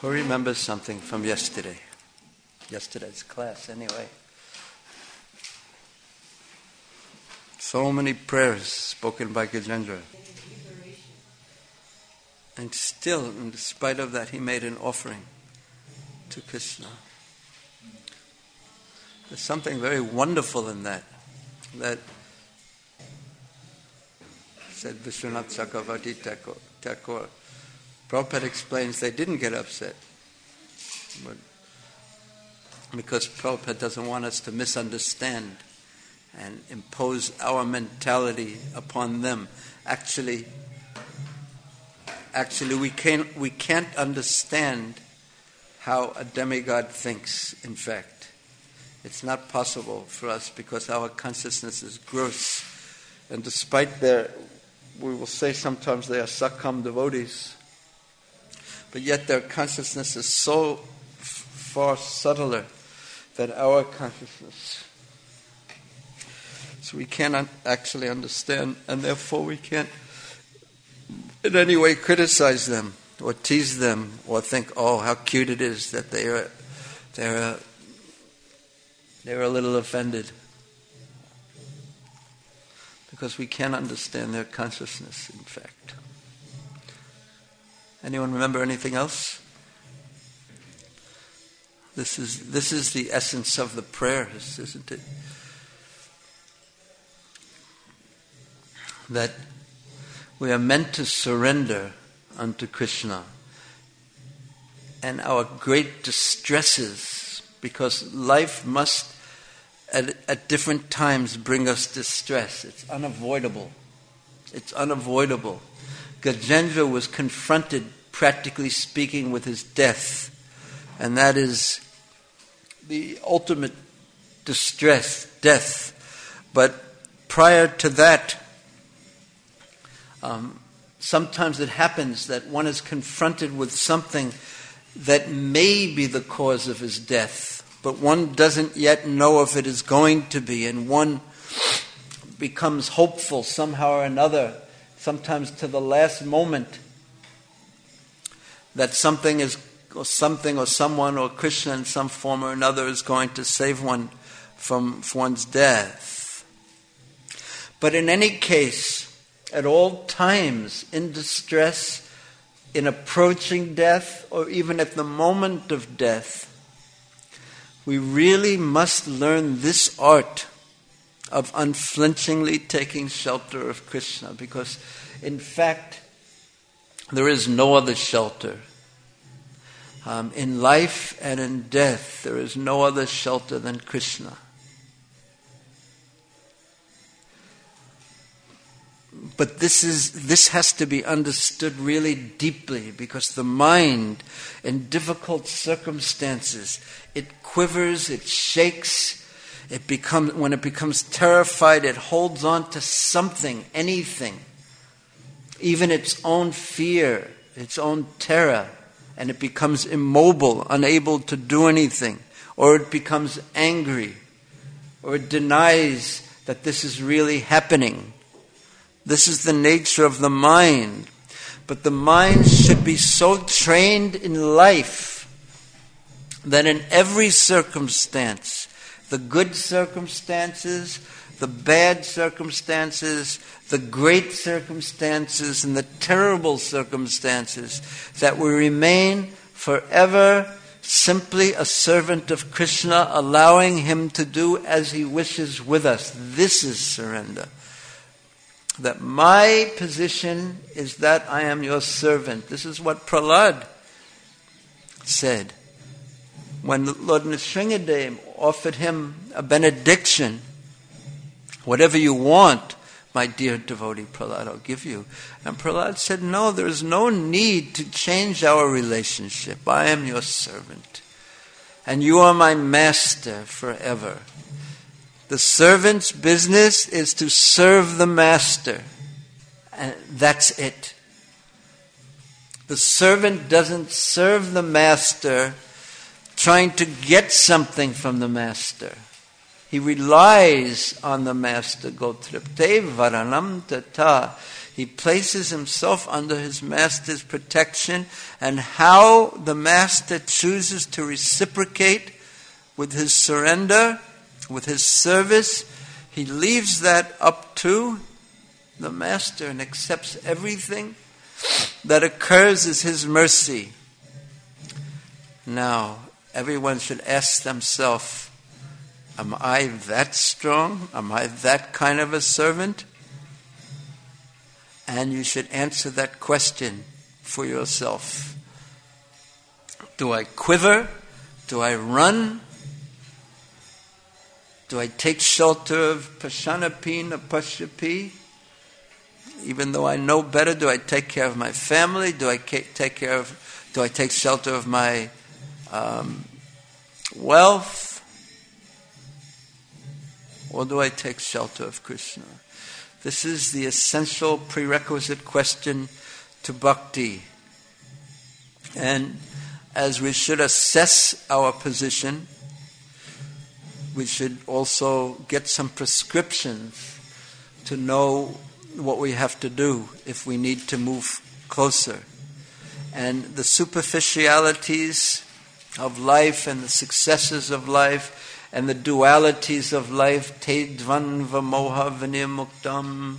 Who remembers something from yesterday? Yesterday's class, anyway. So many prayers spoken by Gajendra. And still, in spite of that, he made an offering to Krishna. There's something very wonderful in that said Vishwanath Chakravarti Thakur. Prabhupada explains they didn't get upset, but because Prabhupada doesn't want us to misunderstand and impose our mentality upon them. Actually, we can't understand how a demigod thinks, in fact. It's not possible for us because our consciousness is gross. And despite we will say sometimes they are Sakam devotees, but yet their consciousness is so far subtler than our consciousness. So we cannot actually understand, and therefore we can't in any way criticize them or tease them or think, oh, how cute it is that they're a little offended. Because we can't understand their consciousness, in fact. Anyone remember anything else? This is the essence of the prayers, isn't it? That we are meant to surrender unto Krishna. And our great distresses, because life must at different times bring us distress. It's unavoidable. It's unavoidable. Gajendra was confronted, practically speaking, with his death. And that is the ultimate distress, death. But prior to that, sometimes it happens that one is confronted with something that may be the cause of his death, but one doesn't yet know if it is going to be, and one becomes hopeful somehow or another, sometimes to the last moment, that something or someone or Krishna in some form or another is going to save one from one's death. But in any case, at all times, in distress, in approaching death, or even at the moment of death, we really must learn this art of unflinchingly taking shelter of Krishna, because in fact, there is no other shelter. In life and in death, there is no other shelter than Krishna. But this has to be understood really deeply, because the mind, in difficult circumstances, it quivers, it shakes, when it becomes terrified, it holds on to something, anything, even its own fear, its own terror, and it becomes immobile, unable to do anything, or it becomes angry, or it denies that this is really happening. This is the nature of the mind. But the mind should be so trained in life that in every circumstance, the good circumstances, the bad circumstances, the great circumstances, and the terrible circumstances, that we remain forever simply a servant of Krishna, allowing him to do as he wishes with us. This is surrender. That my position is that I am your servant. This is what Prahlad said. When Lord Nrsingadev offered him a benediction, whatever you want, my dear devotee Prahlad, I'll give you. And Prahlad said, no, there is no need to change our relationship. I am your servant. And you are my master forever. The servant's business is to serve the master. And that's it. The servant doesn't serve the master trying to get something from the master. He relies on the master. Gotripte varanam tata. He places himself under his master's protection, and how the master chooses to reciprocate with his surrender, with his service, he leaves that up to the master and accepts everything that occurs as his mercy. Now, everyone should ask themselves, am I that strong? Am I that kind of a servant? And you should answer that question for yourself. Do I quiver? Do I run? Do I take shelter of Pashanapin or Pashyapi? Even though I know better, do I take care of my family? Do I take shelter of my wealth? Or do I take shelter of Krishna? This is the essential prerequisite question to bhakti. And as we should assess our position, we should also get some prescriptions to know what we have to do if we need to move closer. And the superficialities of life and the successes of life and the dualities of life, te dvanva moha vinirmuktam.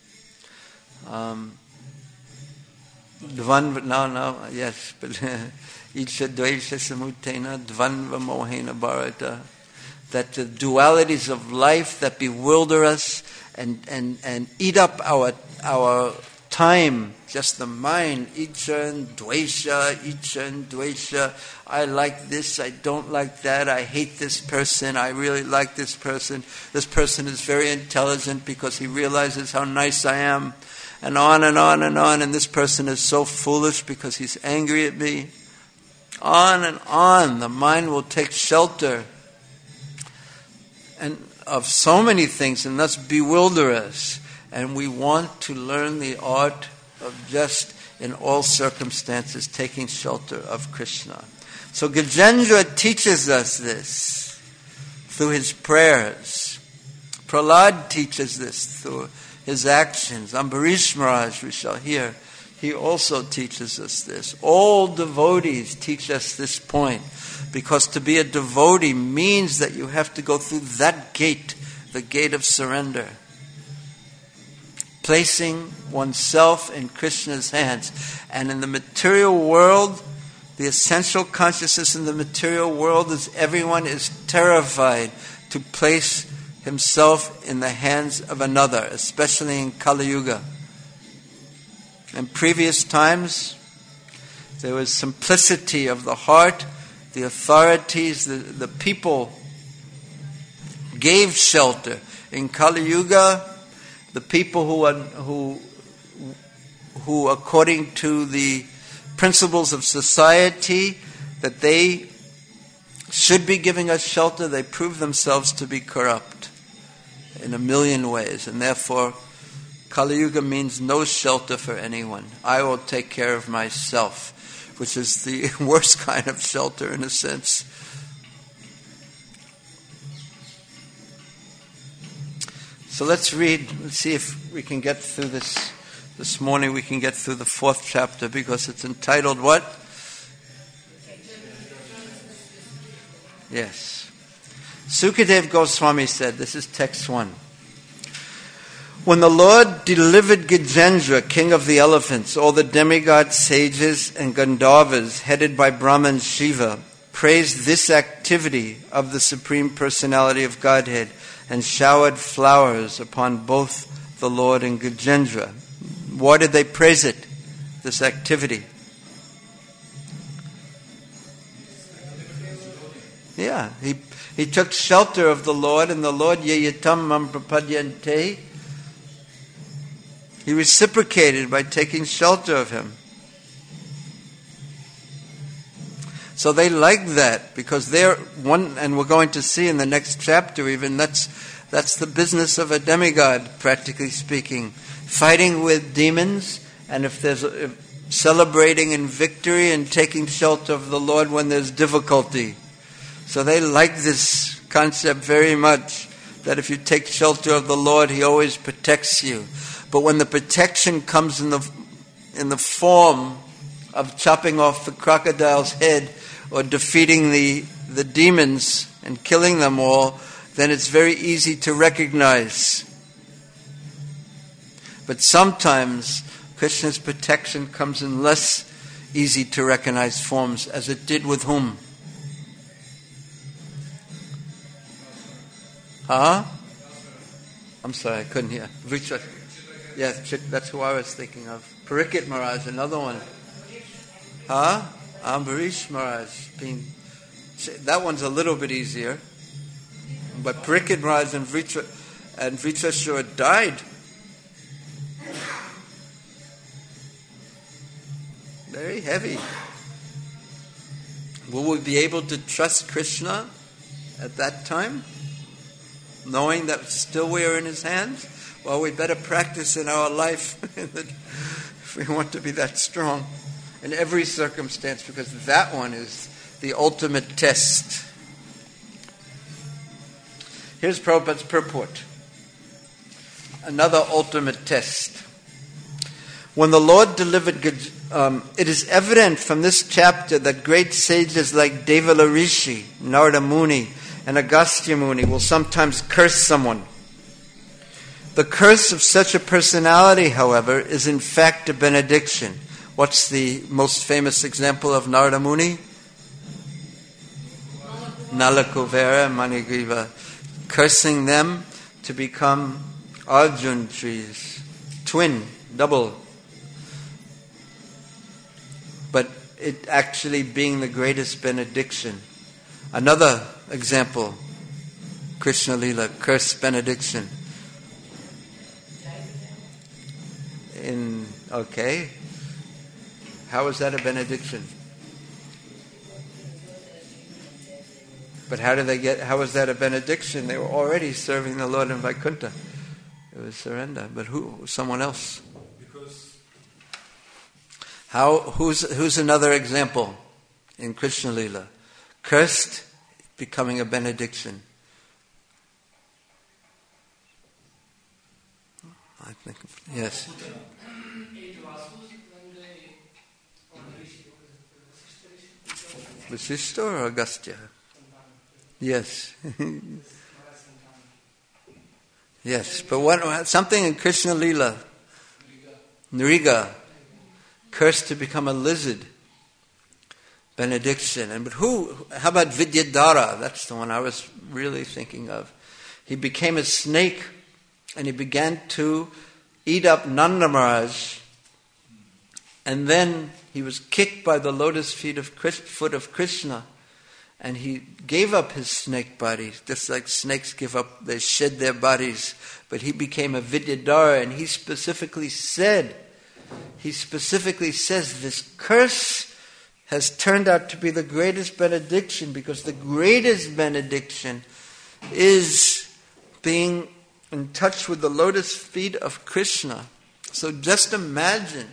Yes, but Icha dvesha samutena dvanva mohena bharata. That the dualities of life that bewilder us and eat up our time, just the mind, Icha and Dvesha, I like this, I don't like that, I hate this person, I really like this person is very intelligent because he realizes how nice I am, and on and on and on, and this person is so foolish because he's angry at me. On and on, the mind will take shelter and of so many things and thus bewilder us. And we want to learn the art of just, in all circumstances, taking shelter of Krishna. So Gajendra teaches us this through his prayers. Prahlad teaches this through his actions. Ambarish Maharaj, we shall hear, he also teaches us this. All devotees teach us this point, because to be a devotee means that you have to go through that gate, the gate of surrender. Placing oneself in Krishna's hands. And in the material world, the essential consciousness in the material world is everyone is terrified to place himself in the hands of another, especially in Kali Yuga. In previous times, there was simplicity of the heart. The authorities, the people gave shelter. In Kali Yuga, the people who according to the principles of society that they should be giving us shelter, they prove themselves to be corrupt in a million ways, and therefore Kali Yuga means no shelter for anyone. I will take care of myself, which is the worst kind of shelter in a sense. So let's read, let's see if we can get through this morning. We can get through the 4th chapter because it's entitled what? Yes. Sukadev Goswami said, this is text 1. When the Lord delivered Gajendra, king of the elephants, all the demigod sages and Gandharvas, headed by Brahman Shiva, praised this activity of the Supreme Personality of Godhead and showered flowers upon both the Lord and Gajendra. Why did they praise it, this activity? Yeah, he took shelter of the Lord, and the Lord, Yayatam Mam Prapadyante, he reciprocated by taking shelter of him. So they like that because they're one, and we're going to see in the next chapter even, that's the business of a demigod, practically speaking. Fighting with demons, and if there's celebrating in victory and taking shelter of the Lord when there's difficulty. So they like this concept very much, that if you take shelter of the Lord, He always protects you. But when the protection comes in the form of chopping off the crocodile's head or defeating the demons and killing them all, then it's very easy to recognize. But sometimes Krishna's protection comes in less easy to recognize forms, as it did with whom? Huh? I'm sorry, I couldn't hear. Yes, that's who I was thinking of. Parikshit Maharaj, another one. Huh? Ambarish Maharaj. That one's a little bit easier. But Parikshit Maharaj and Vritrashura died. Very heavy. Will we be able to trust Krishna at that time, knowing that still we are in His hands? Well, we better practice in our life if we want to be that strong in every circumstance, because that one is the ultimate test. Here's Prabhupada's purport. Another ultimate test. When the Lord delivered, it is evident from this chapter that great sages like Devala Rishi, Narada Muni, and Agastya Muni will sometimes curse someone. The curse of such a personality, however, is in fact a benediction. What's the most famous example of Narada Muni? Nalakuvera and Manigriva, cursing them to become Arjun trees, twin, double. But it actually being the greatest benediction. Another example, Krishna Lila, curse benediction. Okay. How is that a benediction? But how was that a benediction? They were already serving the Lord in Vaikuntha. It was surrender. But who? Someone else. Who's another example in Krishna Lila? Cursed, becoming a benediction. I think, yes. Vasishta or Agastya? Yes. Yes, but something in Krishna Lila, Nriga, cursed to become a lizard, benediction. How about Vidyadhara? That's the one I was really thinking of. He became a snake and he began to eat up Nanda Maharaj, and then he was kicked by the lotus foot of Krishna, and he gave up his snake body, just like snakes give up, they shed their bodies. But he became a Vidyadhara, and he specifically says, this curse has turned out to be the greatest benediction, because the greatest benediction is being in touch with the lotus feet of Krishna. So just imagine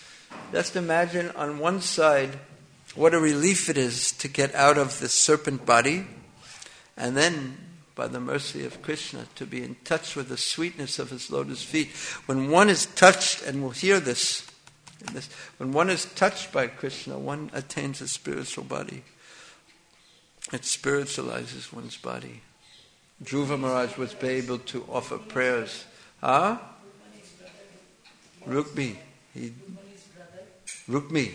on one side what a relief it is to get out of the serpent body, and then, by the mercy of Krishna, to be in touch with the sweetness of His lotus feet. When one is touched, and we'll hear this, when one is touched by Krishna, one attains a spiritual body. It spiritualizes one's body. Dhruva Maharaj was able to offer prayers. Huh? Rukmi. Rukmi.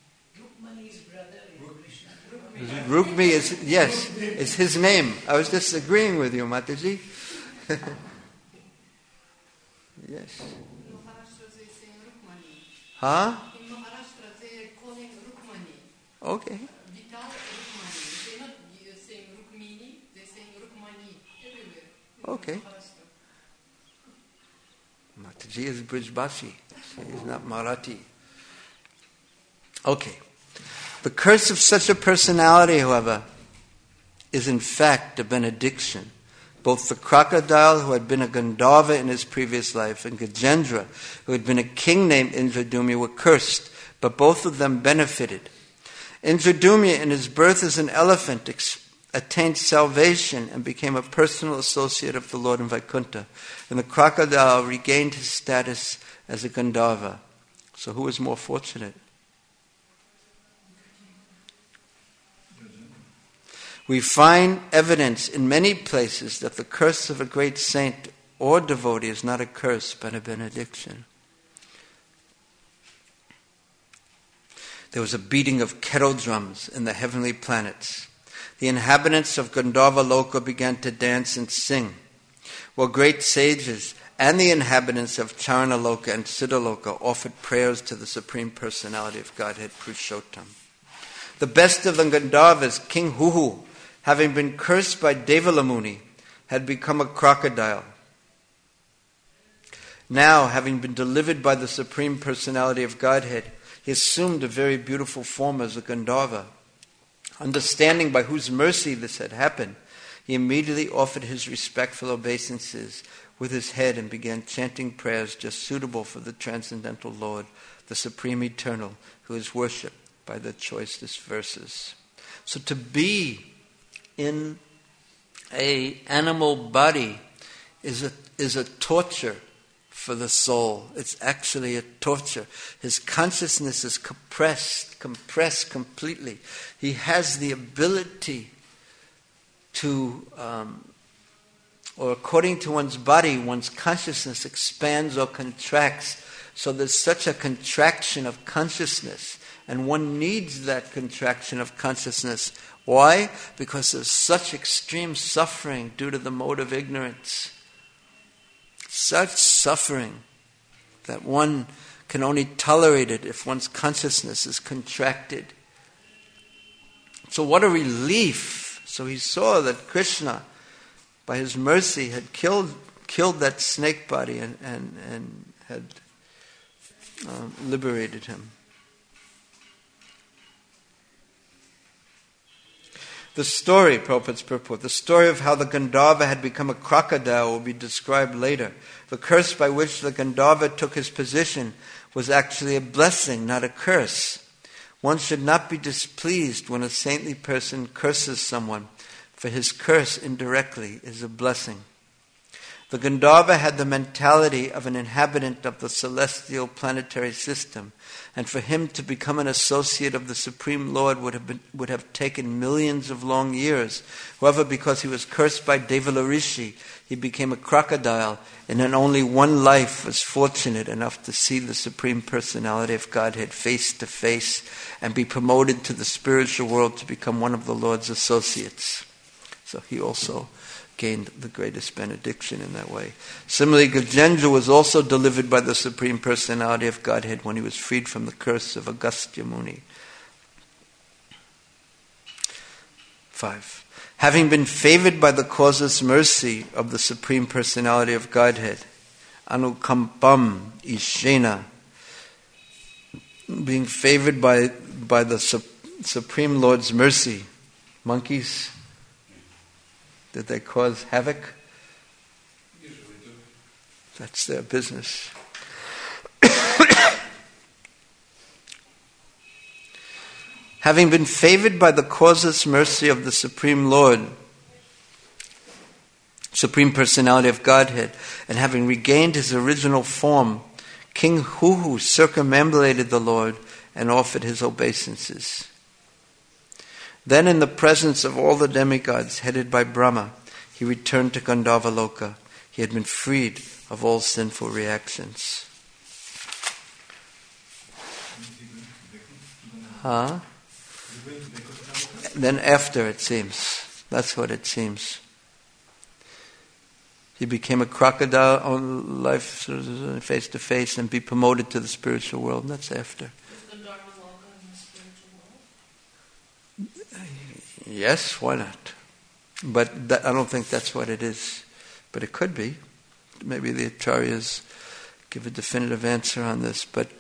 Rukmi is his name. I was just agreeing with you, Mataji. Yes. Huh? Okay. Okay. Mataji is Brijbashi. He is not Marathi. Okay. The curse of such a personality, however, is in fact a benediction. Both the crocodile, who had been a Gandharva in his previous life, and Gajendra, who had been a king named Indradumya, were cursed, but both of them benefited. Indradumya, in his birth as an elephant, attained salvation and became a personal associate of the Lord in Vaikuntha. And the crocodile regained his status as a Gandharva. So who was more fortunate? We find evidence in many places that the curse of a great saint or devotee is not a curse but a benediction. There was a beating of kettle drums in the heavenly planets. The inhabitants of Gandharva Loka began to dance and sing, while great sages and the inhabitants of Charana Loka and Siddha Loka offered prayers to the Supreme Personality of Godhead, Purushottam. The best of the Gandharvas, King Huhu, having been cursed by Devala Muni, had become a crocodile. Now, having been delivered by the Supreme Personality of Godhead, he assumed a very beautiful form as a Gandharva. Understanding by whose mercy this had happened, he immediately offered his respectful obeisances with his head and began chanting prayers just suitable for the Transcendental Lord, the Supreme Eternal, who is worshipped by the choicest verses. So to be in an animal body is a torture for the soul. It's actually a torture. His consciousness is compressed completely. He has the ability to, or according to one's body, one's consciousness expands or contracts. So there's such a contraction of consciousness, and one needs that contraction of consciousness. Why? Because there's such extreme suffering due to the mode of ignorance. Such suffering that one can only tolerate it if one's consciousness is contracted. So what a relief. So he saw that Krishna, by his mercy, had killed that snake body and had liberated him. The story, Prabhupada's purport, the story of how the Gandharva had become a crocodile will be described later. The curse by which the Gandharva took his position was actually a blessing, not a curse. One should not be displeased when a saintly person curses someone, for his curse indirectly is a blessing. The Gandharva had the mentality of an inhabitant of the celestial planetary system, and for him to become an associate of the Supreme Lord would have taken millions of long years. However, because he was cursed by Devala Rishi, he became a crocodile, and in only one life was fortunate enough to see the Supreme Personality of Godhead face to face and be promoted to the spiritual world to become one of the Lord's associates. So he also gained the greatest benediction in that way. Similarly, Gajendra was also delivered by the Supreme Personality of Godhead when he was freed from the curse of Agastya Muni. 5. Having been favored by the causeless mercy of the Supreme Personality of Godhead, Anukampam Ishena, being favored by the Supreme Lord's mercy. Monkeys, did they cause havoc? Usually do. That's their business. Having been favored by the causeless mercy of the Supreme Lord, Supreme Personality of Godhead, and having regained his original form, King Huhu circumambulated the Lord and offered his obeisances. Then, in the presence of all the demigods headed by Brahma, he returned to Gandharva Loka. He had been freed of all sinful reactions. Then after, it seems. That's what it seems. He became a crocodile on life face to face and be promoted to the spiritual world. That's after. Yes, why not? But I don't think that's what it is. But it could be. Maybe the Acharyas give a definitive answer on this. But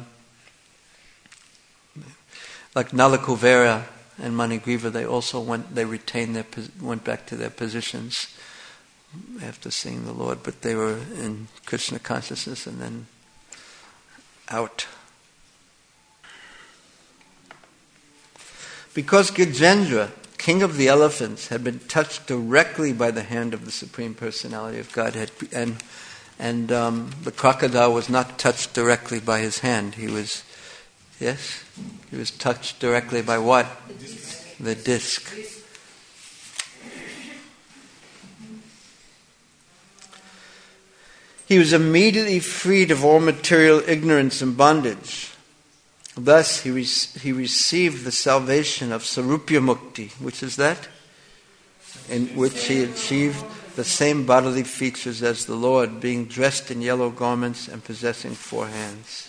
like Nalakuvera and Manigriva, they also went back to their positions after seeing the Lord. But they were in Krishna consciousness and then out. Because Gajendra, king of the elephants had been touched directly by the hand of the Supreme Personality of Godhead, and the crocodile was not touched directly by his hand. He was touched directly by what? The disc. He was immediately freed of all material ignorance and bondage. Thus, he received the salvation of Sarupya Mukti, which is that? In which he achieved the same bodily features as the Lord, being dressed in yellow garments and possessing 4 hands.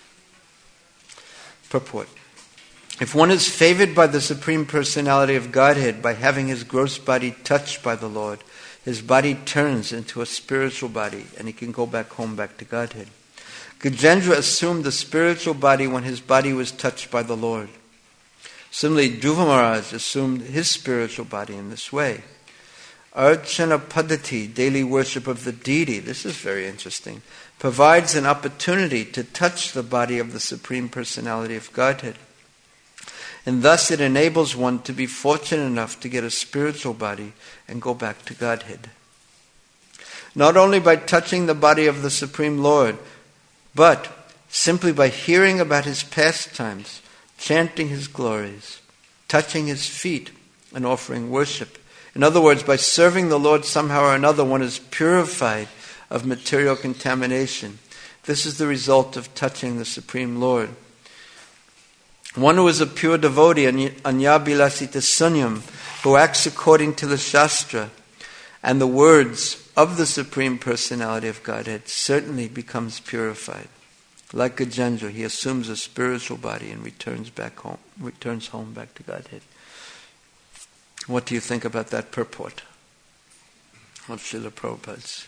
Purport. If one is favored by the Supreme Personality of Godhead by having his gross body touched by the Lord, his body turns into a spiritual body and he can go back to Godhead. Gajendra assumed the spiritual body when his body was touched by the Lord. Similarly, Dhruva Maharaj assumed his spiritual body in this way. Archana Padati, daily worship of the deity, this is very interesting, provides an opportunity to touch the body of the Supreme Personality of Godhead. And thus it enables one to be fortunate enough to get a spiritual body and go back to Godhead. Not only by touching the body of the Supreme Lord, but simply by hearing about his pastimes, chanting his glories, touching his feet, and offering worship. In other words, by serving the Lord somehow or another, one is purified of material contamination. This is the result of touching the Supreme Lord. One who is a pure devotee, Anyabilasita Sunyam, who acts according to the Shastra and the words of the Supreme Personality of Godhead, certainly becomes purified. Like Gajendra, he assumes a spiritual body and returns home back to Godhead. What do you think about that purport of Srila Prabhupada's?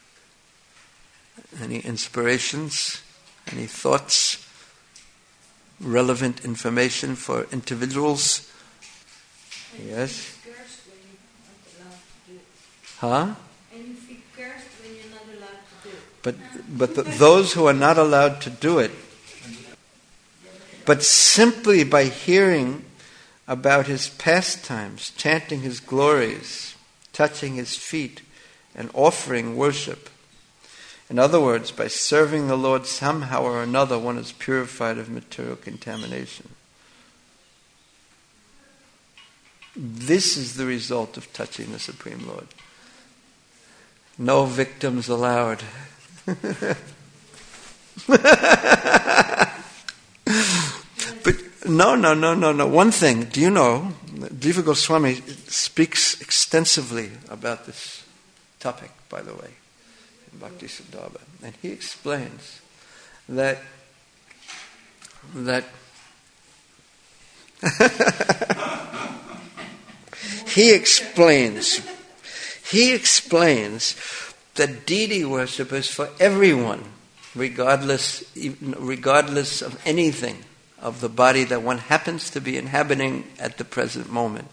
Any inspirations? Any thoughts? Relevant information for individuals? Yes? Huh? And you feel cursed when you're not allowed to do it. But those who are not allowed to do it, but simply by hearing about his pastimes, chanting his glories, touching his feet, and offering worship. In other words, by serving the Lord somehow or another, one is purified of material contamination. This is the result of touching the Supreme Lord. No victims allowed. But no. One thing, do you know, Jiva Goswami speaks extensively about this topic, by the way, in Bhakti Siddhava. And he explains that he explains that deity worship is for everyone, regardless of anything, of the body that one happens to be inhabiting at the present moment.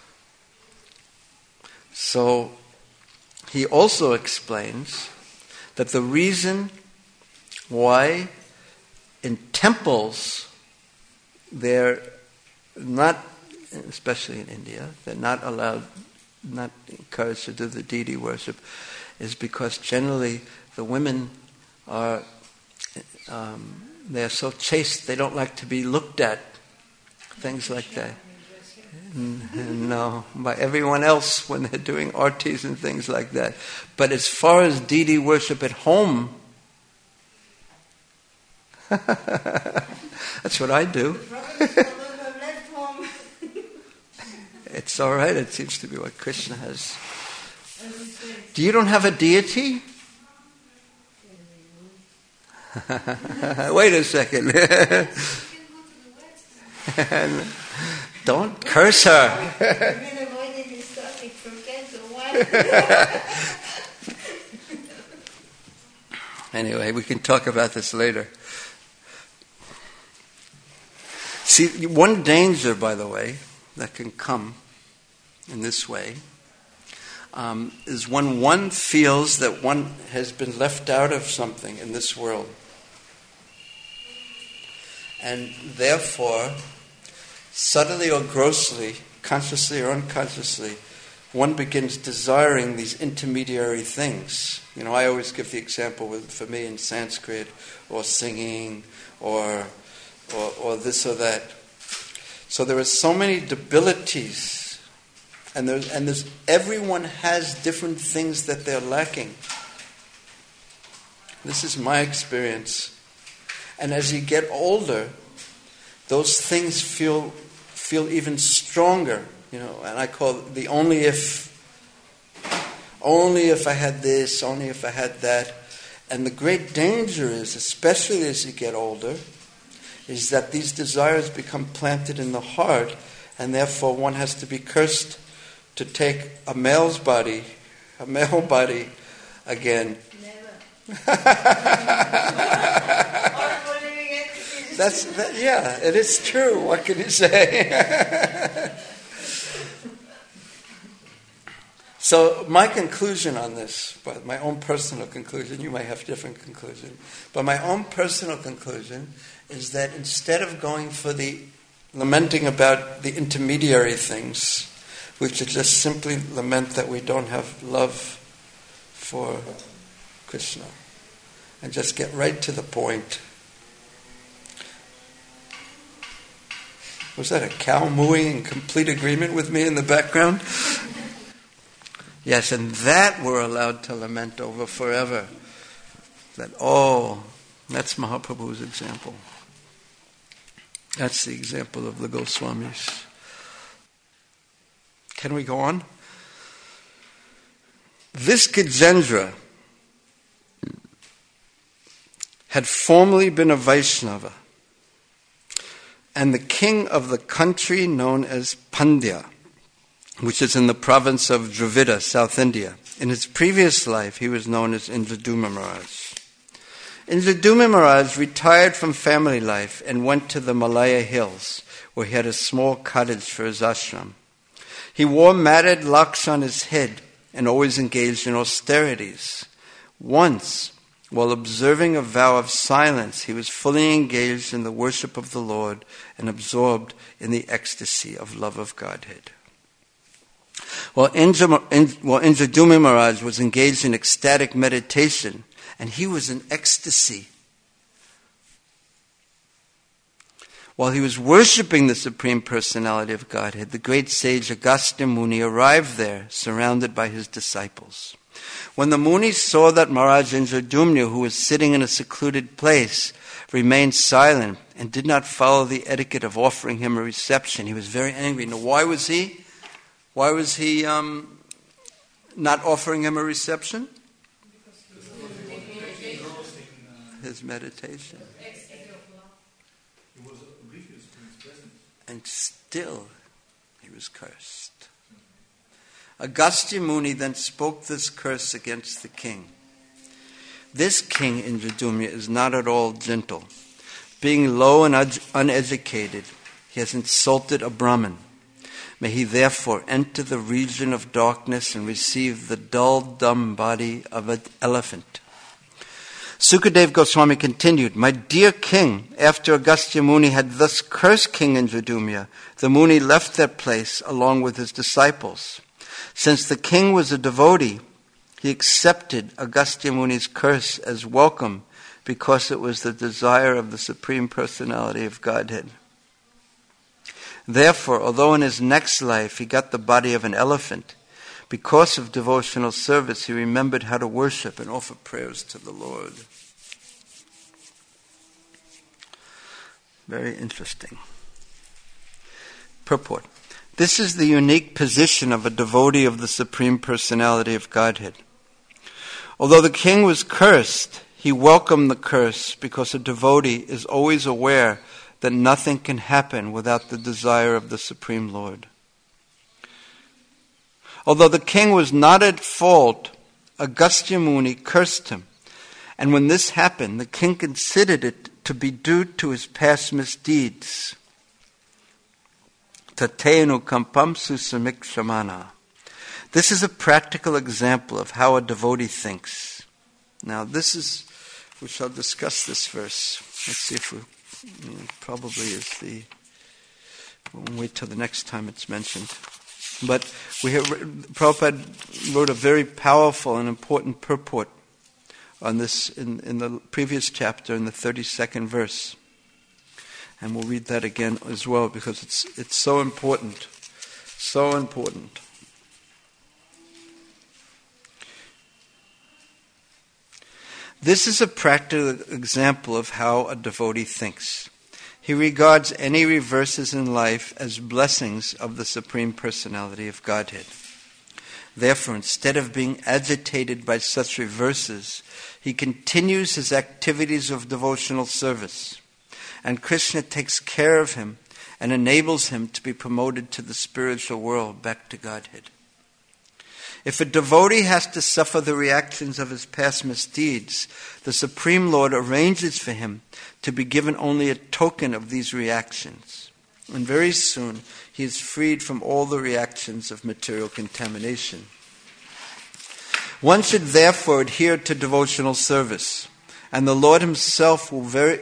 So he also explains that the reason why in temples they're not, especially in India, they're not encouraged to do the deity worship, is because generally the women are they're so chaste, they don't like to be looked at, things like that. No, by everyone else when they're doing artis and things like that. But as far as deity worship at home, that's what I do. It's all right. It seems to be what Krishna has. You don't have a deity? Wait a second. Don't curse her. Anyway, we can talk about this later. See, one danger, by the way, that can come in this way is when one feels that one has been left out of something in this world. And therefore, subtly or grossly, consciously or unconsciously, one begins desiring these intermediary things. I always give the example for me in Sanskrit, or singing, or this or that. So there are so many debilities, and there's everyone has different things that they're lacking. This is my experience. And as you get older, those things feel even stronger. And I call it the only if I had this, only if I had that. And the great danger is, especially as you get older, is that these desires become planted in the heart, and therefore one has to be cursed to take a male body again. Yeah, it is true. What can you say? So my conclusion on this, but my own personal conclusion, you may have different conclusion, but my own personal conclusion is that instead of going for the lamenting about the intermediary things, we should just simply lament that we don't have love for Krishna, and just get right to the point. Was that a cow mooing in complete agreement with me in the background? Yes, and that we're allowed to lament over forever. That's Mahaprabhu's example. That's the example of the Goswamis. Can we go on? This Gajendra had formerly been a Vaishnava and the king of the country known as Pandya, which is in the province of Dravida, South India. In his previous life, he was known as Indraduma Maharaj. Indraduma Maharaj retired from family life and went to the Malaya hills, where he had a small cottage for his ashram. He wore matted locks on his head and always engaged in austerities. Once, while observing a vow of silence, he was fully engaged in the worship of the Lord and absorbed in the ecstasy of love of Godhead. While Indraduma Maharaj was engaged in ecstatic meditation, and he was in ecstasy. While he was worshipping the Supreme Personality of Godhead, the great sage Agastya Muni arrived there, surrounded by his disciples. When the Muni saw that Maharaj Indradumna, who was sitting in a secluded place, remained silent and did not follow the etiquette of offering him a reception, he was very angry. Now, why was he not offering him a reception? His meditation. And still he was cursed. Agastya Muni then spoke this curse against the king. This king, Indradumna, is not at all gentle. Being low and uneducated, he has insulted a Brahmin. May he therefore enter the region of darkness and receive the dull, dumb body of an elephant. Sukadeva Goswami continued, "My dear king, after Agastya Muni had thus cursed King Indradumna, the Muni left that place along with his disciples. Since the king was a devotee, he accepted Agastya Muni's curse as welcome because it was the desire of the Supreme Personality of Godhead. Therefore, although in his next life he got the body of an elephant, because of devotional service, he remembered how to worship and offer prayers to the Lord." Very interesting. Purport. This is the unique position of a devotee of the Supreme Personality of Godhead. Although the king was cursed, he welcomed the curse because a devotee is always aware that nothing can happen without the desire of the Supreme Lord. Although the king was not at fault, Agastya Muni cursed him. And when this happened, the king considered it to be due to his past misdeeds. Tatenu kampam susamikṣamana. This is a practical example of how a devotee thinks. Now we shall discuss this verse. Let's see if probably is the We'll wait till the next time it's mentioned. But Prabhupada wrote a very powerful and important purport on this in the previous chapter, in the 32nd verse. And we'll read that again as well, because it's so important. So important. This is a practical example of how a devotee thinks. He regards any reverses in life as blessings of the Supreme Personality of Godhead. Therefore, instead of being agitated by such reverses, he continues his activities of devotional service. And Krishna takes care of him and enables him to be promoted to the spiritual world, back to Godhead. If a devotee has to suffer the reactions of his past misdeeds, the Supreme Lord arranges for him to be given only a token of these reactions. And very soon he is freed from all the reactions of material contamination. One should therefore adhere to devotional service, and the Lord Himself will very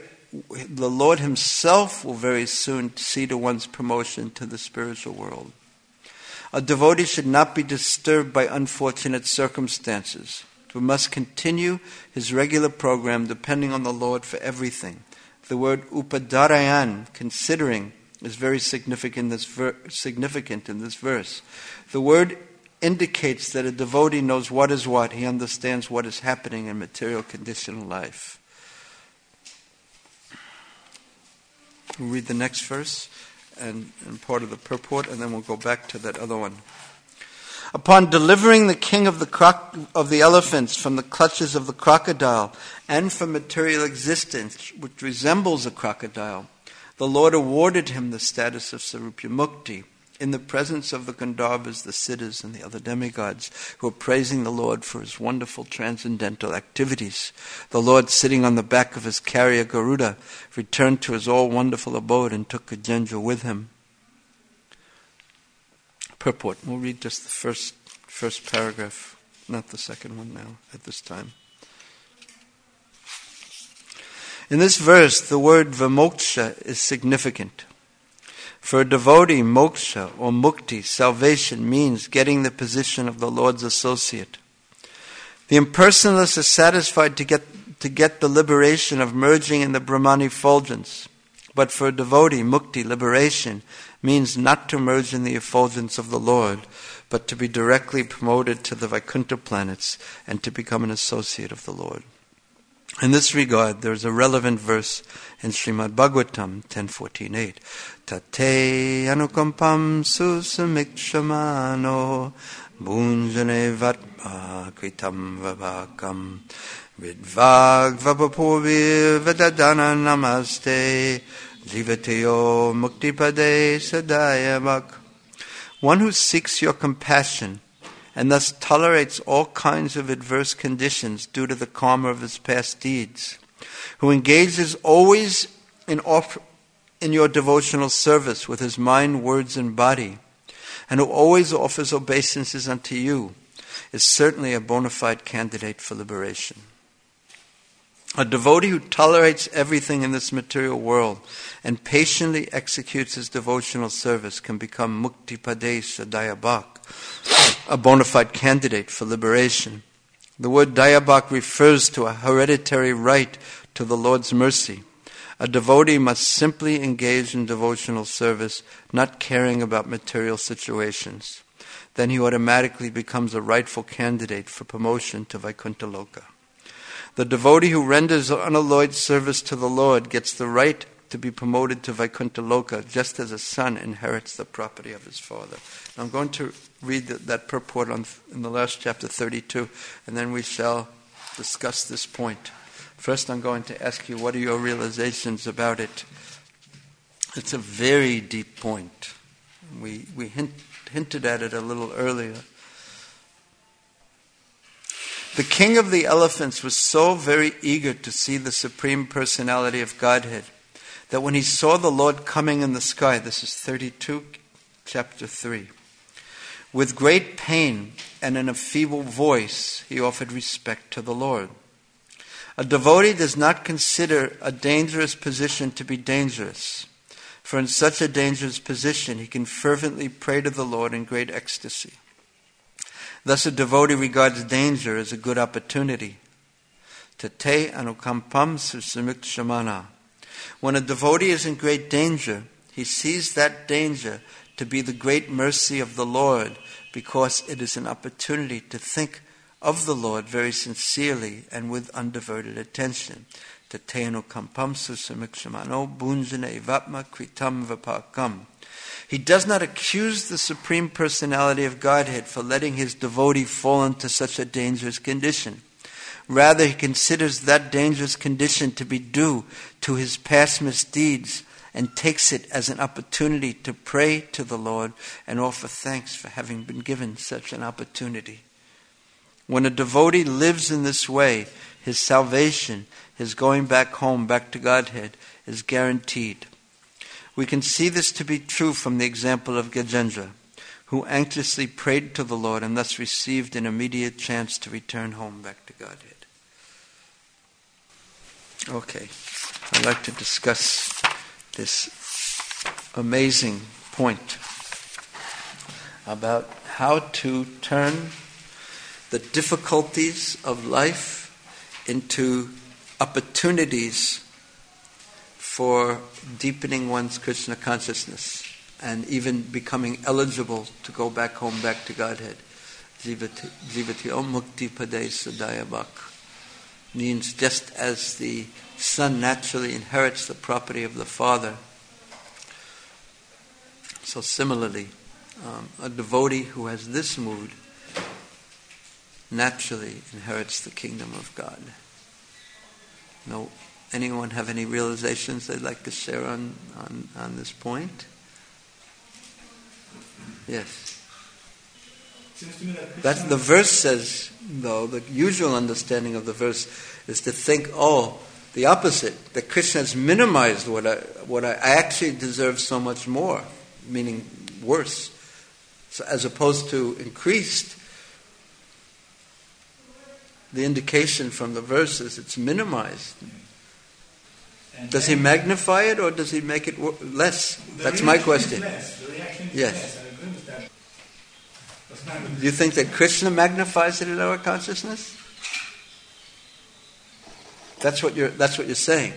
soon see to one's promotion to the spiritual world. A devotee should not be disturbed by unfortunate circumstances, but must continue his regular program depending on the Lord for everything. The word upadarayan, considering, is very significant in this verse. The word indicates that a devotee knows what is what. He understands what is happening in material conditional life. We'll read the next verse and part of the purport, and then we'll go back to that other one. Upon delivering the king of the elephants from the clutches of the crocodile and from material existence, which resembles a crocodile, the Lord awarded him the status of Sarupya Mukti in the presence of the Gandharvas, the Siddhas, and the other demigods who are praising the Lord for His wonderful transcendental activities. The Lord, sitting on the back of his carrier Garuda, returned to his all-wonderful abode and took Gajendra with him. Purport. We'll read just the first paragraph, not the second one now at this time. In this verse, the word vimoksha is significant. For a devotee, moksha or mukti, salvation, means getting the position of the Lord's associate. The impersonalists are satisfied to get the liberation of merging in the Brahman effulgence. But for a devotee, mukti, liberation, means not to merge in the effulgence of the Lord, but to be directly promoted to the Vaikuntha planets and to become an associate of the Lord. In this regard, there is a relevant verse in Srimad Bhagavatam 10.14.8. Tate anukampam susamikshamano bhunjane vatma kritam vabhakam vidvag vapapurvi vedadana namaste jivateo muktipade sadayamak. One who seeks your compassion and thus tolerates all kinds of adverse conditions due to the karma of his past deeds, who engages always in your devotional service with his mind, words, and body, and who always offers obeisances unto you, is certainly a bona fide candidate for liberation. A devotee who tolerates everything in this material world and patiently executes his devotional service can become Muktipade Sadayabhak, a bona fide candidate for liberation. The word Dayabhak refers to a hereditary right to the Lord's mercy. A devotee must simply engage in devotional service, not caring about material situations. Then he automatically becomes a rightful candidate for promotion to Vaikuntha Loka. The devotee who renders unalloyed service to the Lord gets the right to be promoted to Vaikuntha Loka, just as a son inherits the property of his father. Now I'm going to read that purport in the last chapter 32, and then we shall discuss this point. First I'm going to ask you, what are your realizations about it? It's a very deep point. We hinted at it a little earlier. The king of the elephants was so very eager to see the Supreme Personality of Godhead that when he saw the Lord coming in the sky, this is 32, chapter 3, with great pain and in a feeble voice, he offered respect to the Lord. A devotee does not consider a dangerous position to be dangerous. For in such a dangerous position, he can fervently pray to the Lord in great ecstasy. Thus a devotee regards danger as a good opportunity. Tate anukampam susamikshamana. When a devotee is in great danger, he sees that danger to be the great mercy of the Lord, because it is an opportunity to think of the Lord very sincerely and with undiverted attention. Tateno kampam susamikshmano bunjane vatma kritam vapakam. He does not accuse the Supreme Personality of Godhead for letting his devotee fall into such a dangerous condition. Rather, he considers that dangerous condition to be due to his past misdeeds and takes it as an opportunity to pray to the Lord and offer thanks for having been given such an opportunity. When a devotee lives in this way, his salvation, his going back home, back to Godhead, is guaranteed. We can see this to be true from the example of Gajendra, who anxiously prayed to the Lord and thus received an immediate chance to return home back to Godhead. Okay, I'd like to discuss this amazing point about how to turn the difficulties of life into opportunities for deepening one's Krishna consciousness and even becoming eligible to go back home, back to Godhead. Jivati om mukti padai sadayabak means just as the son naturally inherits the property of the father, so similarly, a devotee who has this mood naturally inherits the kingdom of God. No, anyone have any realizations they'd like to share on this point? Yes. That's the verse says, though, the usual understanding of the verse is to think, the opposite, that Krishna has minimized what I actually deserve so much more, meaning worse, so as opposed to increased. The indication from the verse is it's minimized. Does he magnify it or does he make it less? That's my question. Yes. Do you think that Krishna magnifies it in our consciousness? That's what you're saying.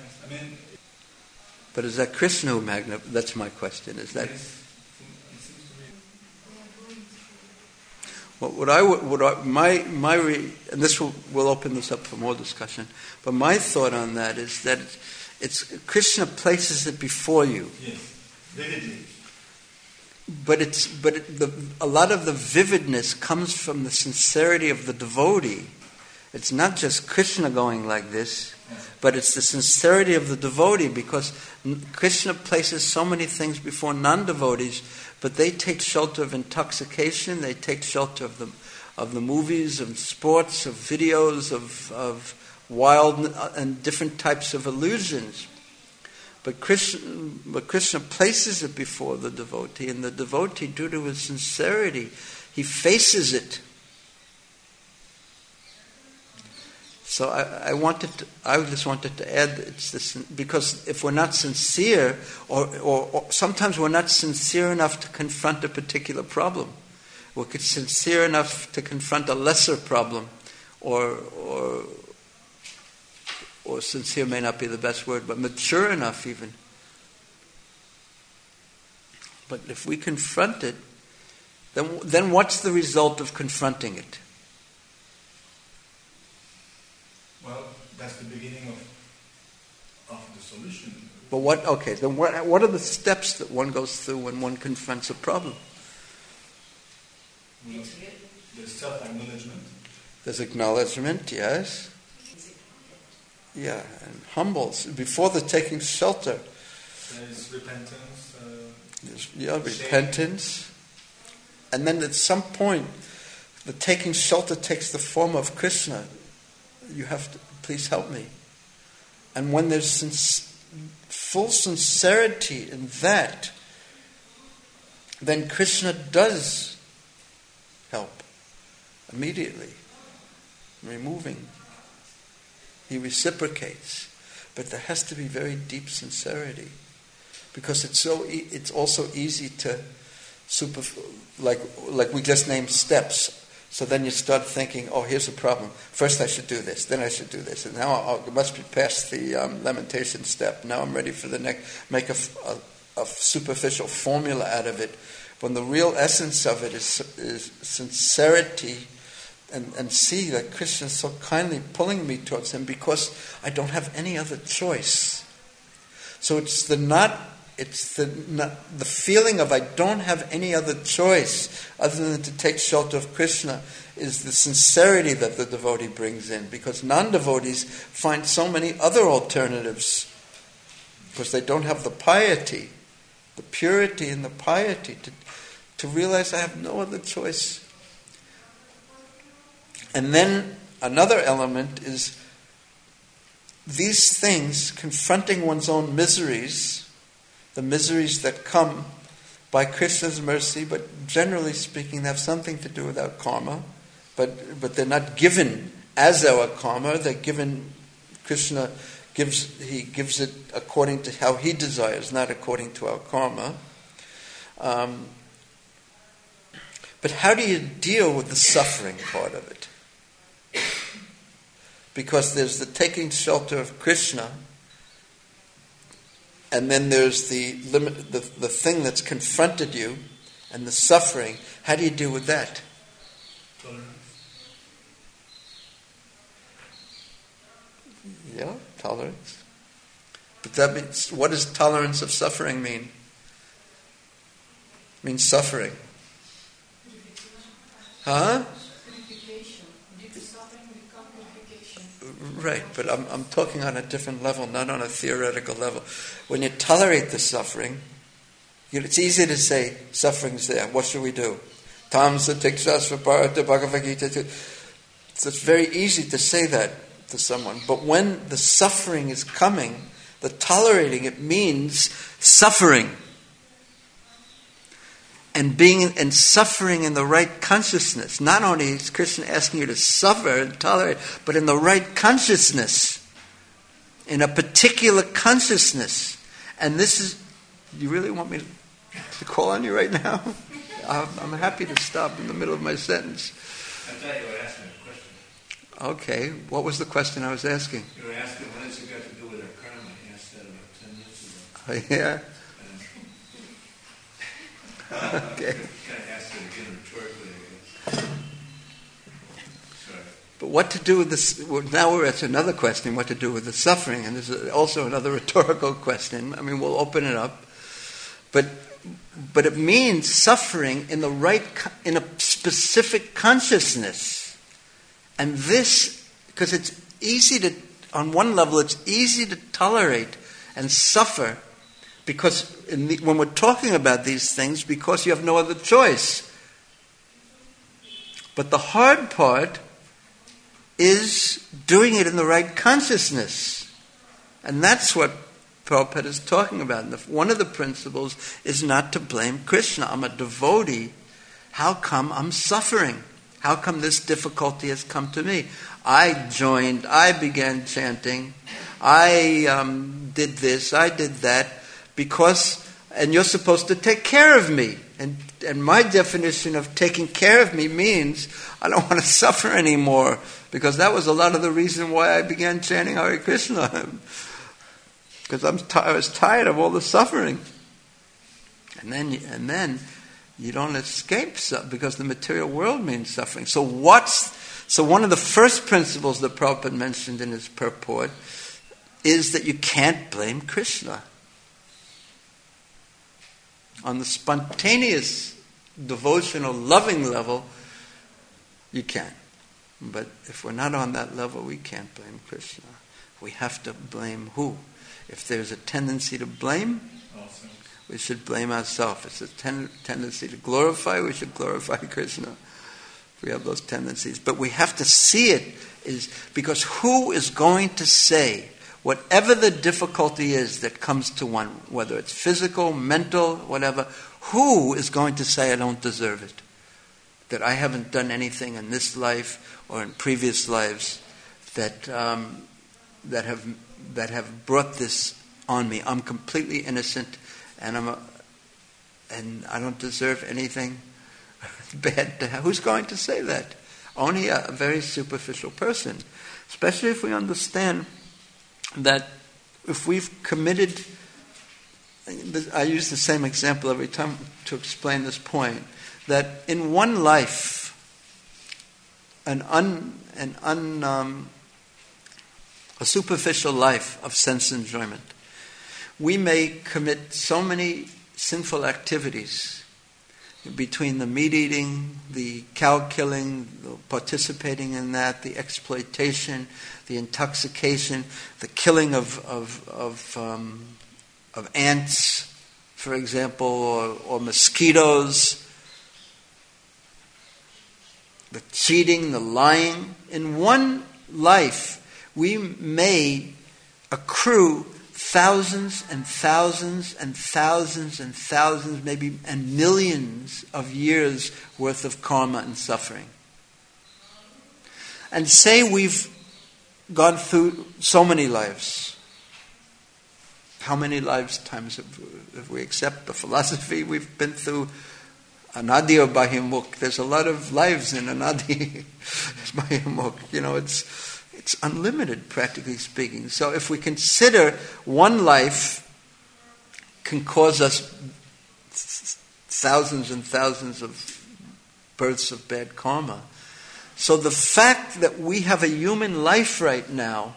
But is that Krishna who magnifies? That's my question. Is that? And this will open this up for more discussion. But my thought on that is that it's Krishna places it before you. Yes, vividly. But a lot of the vividness comes from the sincerity of the devotee. It's not just Krishna going like this, but it's the sincerity of the devotee, because Krishna places so many things before non-devotees, but they take shelter of intoxication, they take shelter of the movies, of sports, of videos, of wild and different types of illusions. But Krishna places it before the devotee, and the devotee, due to his sincerity, he faces it. So I just wanted to add, it's this, because if we're not sincere, or sometimes we're not sincere enough to confront a particular problem, we're sincere enough to confront a lesser problem, or sincere may not be the best word, but mature enough even. But if we confront it, then what's the result of confronting it? Well, that's the beginning of the solution. But what are the steps that one goes through when one confronts a problem? Well, there's self-acknowledgement. There's acknowledgement, yes. Yeah, and humbles before the taking shelter. There's repentance. Repentance. And then at some point, the taking shelter takes the form of Krishna. You have to, please help me. And when there's full sincerity in that, then Krishna does help immediately, removing. He reciprocates. But there has to be very deep sincerity. because it's also easy to like we just named steps. So then you start thinking, oh, here's a problem. First I should do this, then I should do this. And now I must be past the lamentation step. Now I'm ready for the next, make a superficial formula out of it. When the real essence of it is sincerity, and see that Krishna is so kindly pulling me towards him because I don't have any other choice. So it's the feeling of I don't have any other choice other than to take shelter of Krishna is the sincerity that the devotee brings in, because non-devotees find so many other alternatives because they don't have the piety, the purity and the piety to realize I have no other choice. And then another element is these things, confronting one's own miseries, the miseries that come by Krishna's mercy, but generally speaking, they have something to do with our karma, but they're not given as our karma. They're given. Krishna gives it according to how he desires, not according to our karma. But how do you deal with the suffering part of it? Because there's the taking shelter of Krishna, and then there's the thing that's confronted you, and the suffering. How do you deal with that? Tolerance. Yeah, tolerance. But that means, what does tolerance of suffering mean? It means suffering. Huh? Right, but I'm talking on a different level, not on a theoretical level. When you tolerate the suffering, it's easy to say, suffering's there, what should we do? Tamsa tikshasva bharata Bhagavad Gita. So it's very easy to say that to someone. But when the suffering is coming, the tolerating it means suffering. And suffering in the right consciousness. Not only is Krishna asking you to suffer and tolerate, but in the right consciousness. In a particular consciousness. And this is, you really want me to call on you right now? I'm happy to stop in the middle of my sentence. I thought you were asking a question. Okay, what was the question I was asking? You were asking, what has it got to do with our karma? You asked that about 10 minutes ago. Yeah. Kind Okay. of asked it again rhetorically, I guess. Sorry. But what to do with this? Well, now we're at another question, what to do with the suffering, and there's also another rhetorical question. I mean, we'll open it up. But it means suffering in a specific consciousness. And this, because it's easy to, on one level, it's easy to tolerate and suffer, because when we're talking about these things, because you have no other choice. But the hard part is doing it in the right consciousness. And that's what Prabhupada is talking about. And one of the principles is not to blame Krishna. I'm a devotee. How come I'm suffering? How come this difficulty has come to me? I began chanting. I did this, I did that. And you're supposed to take care of me. And my definition of taking care of me means I don't want to suffer anymore. Because that was a lot of the reason why I began chanting Hare Krishna. Because I was tired of all the suffering. And then you don't escape because the material world means suffering. So one of the first principles that Prabhupada mentioned in his purport is that you can't blame Krishna. On the spontaneous, devotional, loving level, you can. But if we're not on that level, we can't blame Krishna. We have to blame who? If there's a tendency to blame, we should blame ourselves. If it's a tendency to glorify, we should glorify Krishna. If we have those tendencies. But we have to see it, is because who is going to say, whatever the difficulty is that comes to one, whether it's physical, mental, whatever, who is going to say I don't deserve it? That I haven't done anything in this life or in previous lives that have brought this on me. I'm completely innocent, and I don't deserve anything bad to have. Who's going to say that? Only a very superficial person. Especially if we understand that if we've committed, I use the same example every time to explain this point, that in one life, a superficial life of sense enjoyment, we may commit so many sinful activities between the meat eating, the cow killing, the participating in that, the exploitation, the intoxication, the killing of ants, for example, or mosquitoes, the cheating, the lying. In one life, we may accrue thousands and thousands and thousands and thousands, maybe and millions of years worth of karma and suffering. And say we've gone through so many lives. How many lifetimes if we accept the philosophy, we've been through Anadi or Bahimuk. There's a lot of lives in Anadi Bahimuk. It's unlimited, practically speaking. So if we consider one life can cause us thousands and thousands of births of bad karma. So the fact that we have a human life right now,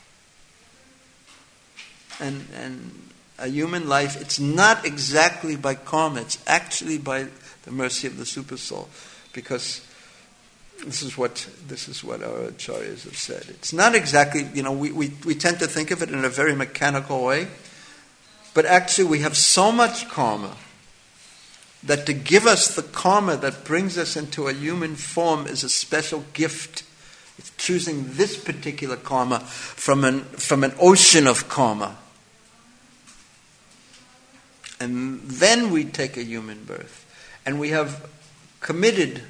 and a human life, it's not exactly by karma, it's actually by the mercy of the Supersoul. Because this is what our acharyas have said. It's not exactly, we tend to think of it in a very mechanical way, but actually we have so much karma that to give us the karma that brings us into a human form is a special gift. It's choosing this particular karma from an ocean of karma. And then we take a human birth. And we have committed,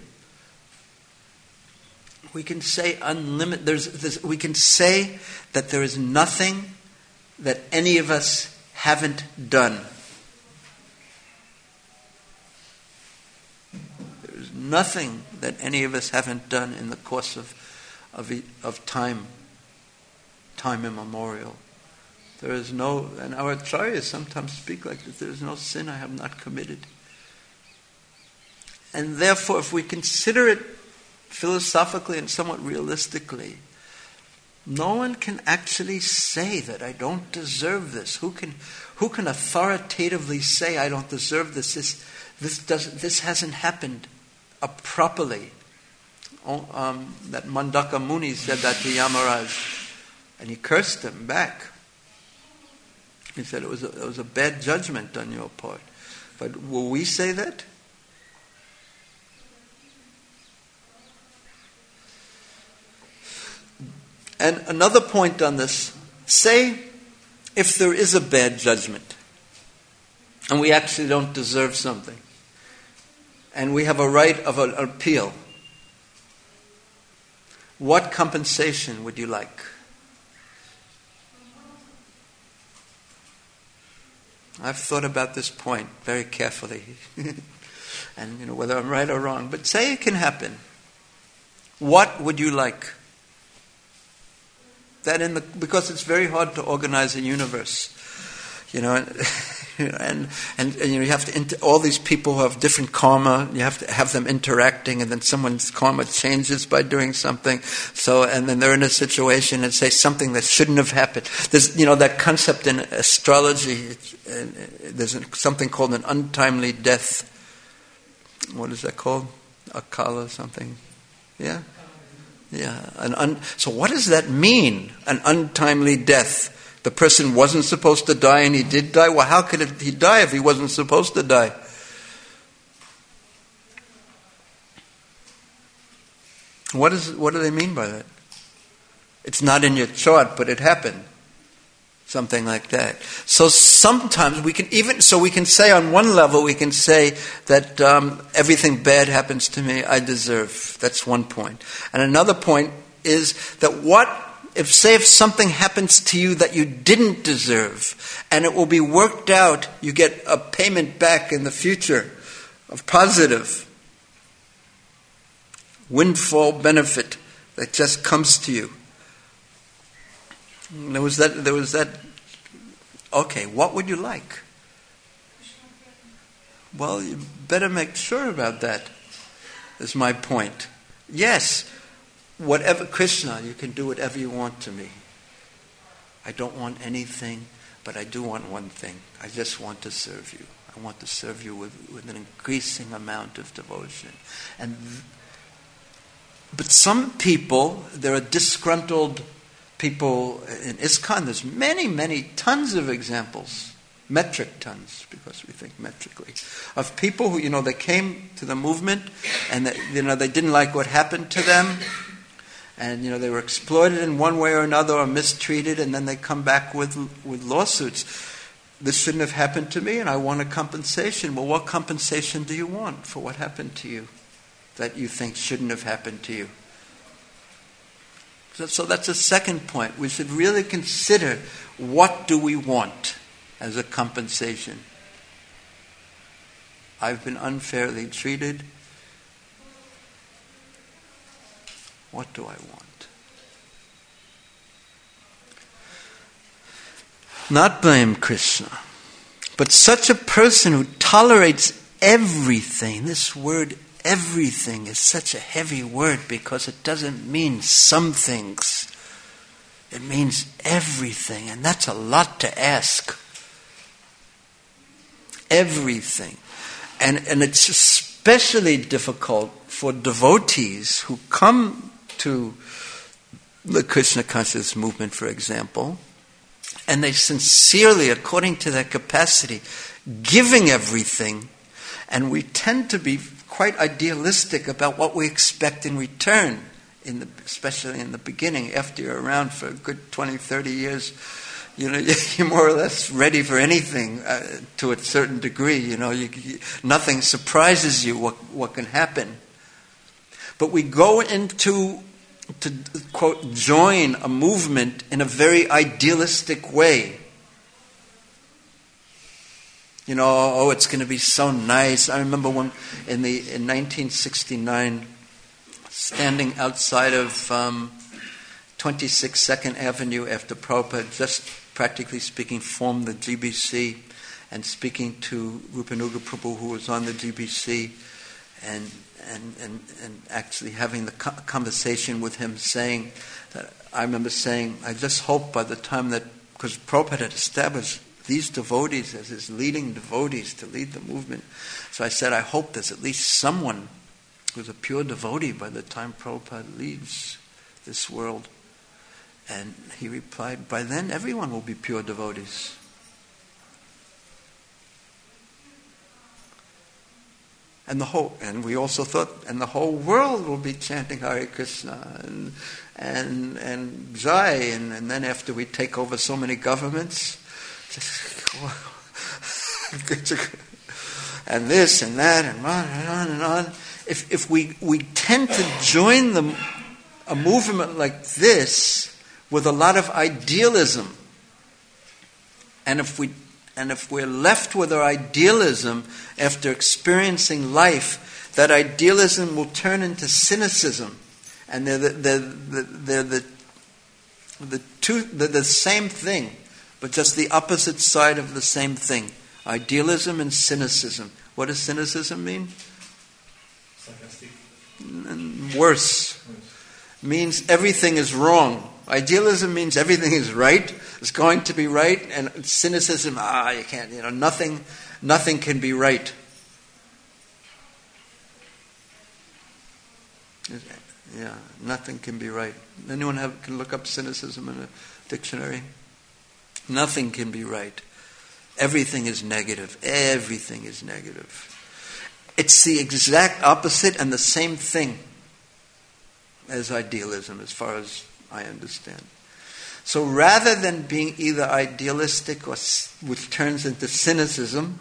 we can say unlimited, we can say that there is nothing that any of us haven't done. There is nothing that any of us haven't done in the course of time immemorial. There is no, and our acharyas sometimes speak like this, there is no sin I have not committed. And therefore, if we consider it philosophically and somewhat realistically, no one can actually say that I don't deserve this. Who can authoritatively say I don't deserve this? This hasn't happened properly. That Mandaka Muni said that to Yamaraj, and he cursed him back. He said it was a bad judgment on your part. But will we say that? And another point on this, say if there is a bad judgment and we actually don't deserve something and we have a right of an appeal, what compensation would you like? I've thought about this point very carefully and whether I'm right or wrong, but say it can happen. What would you like? Because it's very hard to organize a universe, and you have to all these people who have different karma. You have to have them interacting, and then someone's karma changes by doing something. So, and then they're in a situation and say something that shouldn't have happened. There's that concept in astrology. There's something called an untimely death. What is that called? Akala something. Yeah. Yeah. So what does that mean? An untimely death. The person wasn't supposed to die and he did die. Well, how could he die if he wasn't supposed to die? What do they mean by that? It's not in your chart, but it happened. Something like that. So sometimes we can say on one level, we can say that everything bad happens to me, I deserve. That's one point. And another point is that what if something happens to you that you didn't deserve, and it will be worked out, you get a payment back in the future of positive windfall benefit that just comes to you. There was that. Okay, what would you like? Well, you better make sure about that, is my point. Yes, whatever, Krishna, you can do whatever you want to me. I don't want anything, but I do want one thing. I just want to serve you. I want to serve you with an increasing amount of devotion. But some people, there are disgruntled people in ISKCON. There's many, tons of examples, metric tons, because we think metrically, of people who, they came to the movement and they didn't like what happened to them, and they were exploited in one way or another or mistreated, and then they come back with lawsuits. This shouldn't have happened to me, and I want a compensation. Well, what compensation do you want for what happened to you that you think shouldn't have happened to you? So that's a second point. We should really consider, what do we want as a compensation? I've been unfairly treated. What do I want? Not blame Krishna, but such a person who tolerates everything. This word everything is such a heavy word because it doesn't mean some things. It means everything, and that's a lot to ask. Everything. And it's especially difficult for devotees who come to the Krishna consciousness movement, for example, and they sincerely, according to their capacity, giving everything, and we tend to be quite idealistic about what we expect in return, especially in the beginning. After you're around for a good 20, 30 years, you're more or less ready for anything to a certain degree. Nothing surprises you what can happen. But we go to quote, join a movement in a very idealistic way. It's going to be so nice. I remember when in 1969, standing outside of 26 2nd Avenue after Prabhupada, just practically speaking, formed the GBC, and speaking to Rupanuga Prabhu, who was on the GBC, and actually having the conversation with him, saying that, I remember saying, I just hope by the time that, because Prabhupada had established these devotees as his leading devotees to lead the movement. So I said, I hope there's at least someone who's a pure devotee by the time Prabhupada leaves this world. And he replied, by then everyone will be pure devotees. And we also thought, and the whole world will be chanting Hare Krishna and Jai, and then after we take over so many governments, and this and that and on and on and on. If we tend to join a movement like this with a lot of idealism, and if we're left with our idealism after experiencing life, that idealism will turn into cynicism, and they're the same thing, but just the opposite side of the same thing. Idealism and cynicism. What does cynicism mean? Sarcastic. Worse. Means everything is wrong. Idealism means everything is right, it's going to be right, and cynicism, you can't, nothing can be right. Yeah, nothing can be right. Anyone can look up cynicism in a dictionary? Nothing can be right. Everything is negative. Everything is negative. It's the exact opposite and the same thing as idealism, as far as I understand. So rather than being either idealistic or which turns into cynicism,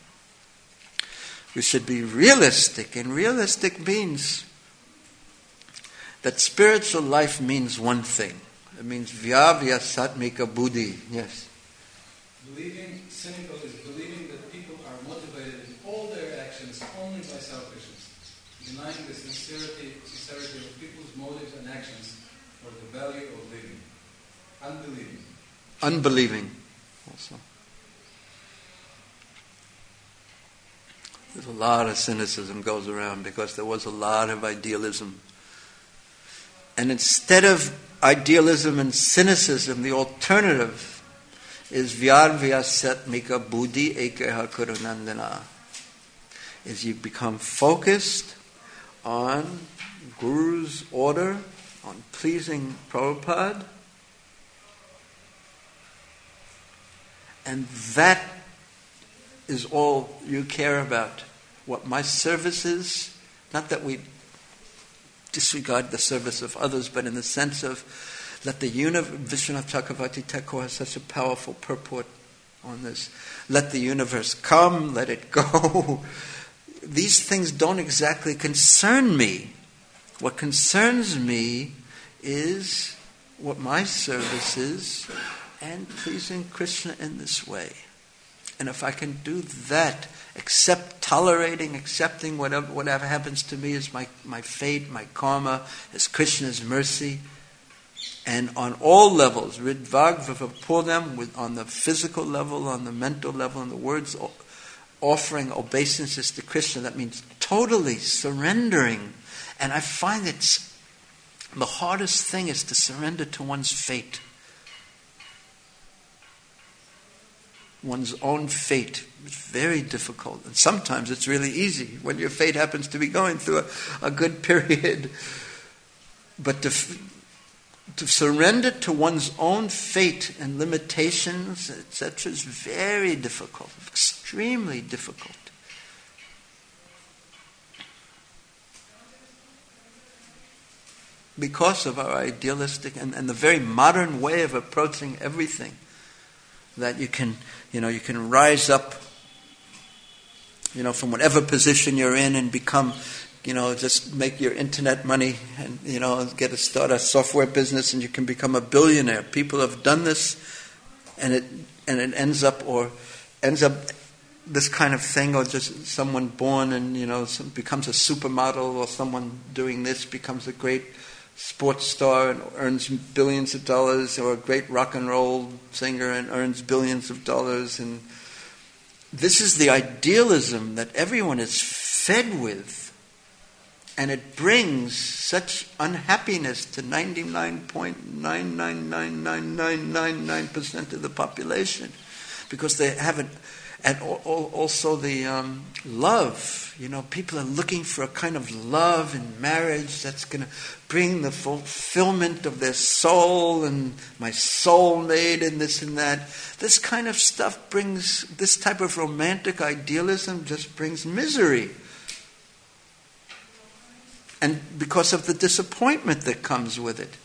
we should be realistic. And realistic means that spiritual life means one thing. It means vyavya satmika buddhi. Yes. Believing cynical is believing that people are motivated in all their actions only by selfishness, denying the sincerity of people's motives and actions or the value of living. Unbelieving. Unbelieving also. There's a lot of cynicism goes around because there was a lot of idealism. And instead of idealism and cynicism, the alternative is vyarvya satmika buddhi ekeha karunandana. Is you become focused on Guru's order, on pleasing Prabhupada, and that is all you care about. What my service is, not that we disregard the service of others, but in the sense of let the Vishwanath Chakravarti Thakur has such a powerful purport on this. Let the universe come, let it go. These things don't exactly concern me. What concerns me is what my service is and pleasing Krishna in this way. And if I can do that, accepting whatever happens to me as my fate, my karma, as Krishna's mercy, and on all levels, ridvagvapurnam, on the physical level, on the mental level, on the words, offering obeisances to Krishna, that means totally surrendering. And I find that the hardest thing is to surrender to one's fate. One's own fate. It's very difficult. And sometimes it's really easy when your fate happens to be going through a good period. But to surrender to one's own fate and limitations, etc., is very difficult, extremely difficult. Because of our idealistic and the very modern way of approaching everything. That you can rise up, from whatever position you're in and become, just make your internet money and, start a software business and you can become a billionaire. People have done this and it ends up this kind of thing, or just someone born and, becomes a supermodel, or someone doing this becomes a great sports star and earns billions of dollars, or a great rock and roll singer and earns billions of dollars. And this is the idealism that everyone is fed with, and it brings such unhappiness to 99.999999% of the population, because they haven't. And also the love. People are looking for a kind of love in marriage that's going to bring the fulfillment of their soul, and my soulmate and this and that. This kind of stuff this type of romantic idealism just brings misery. And because of the disappointment that comes with it.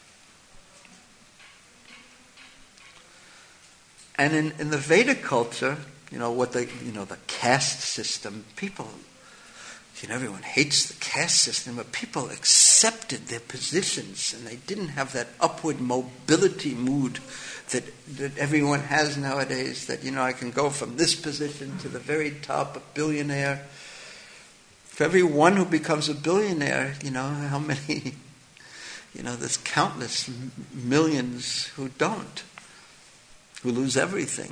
And in the Vedic culture, the caste system, people, everyone hates the caste system, but people accepted their positions and they didn't have that upward mobility mood that everyone has nowadays, that, I can go from this position to the very top, a billionaire. For every one who becomes a billionaire, how many, there's countless millions who don't, who lose everything.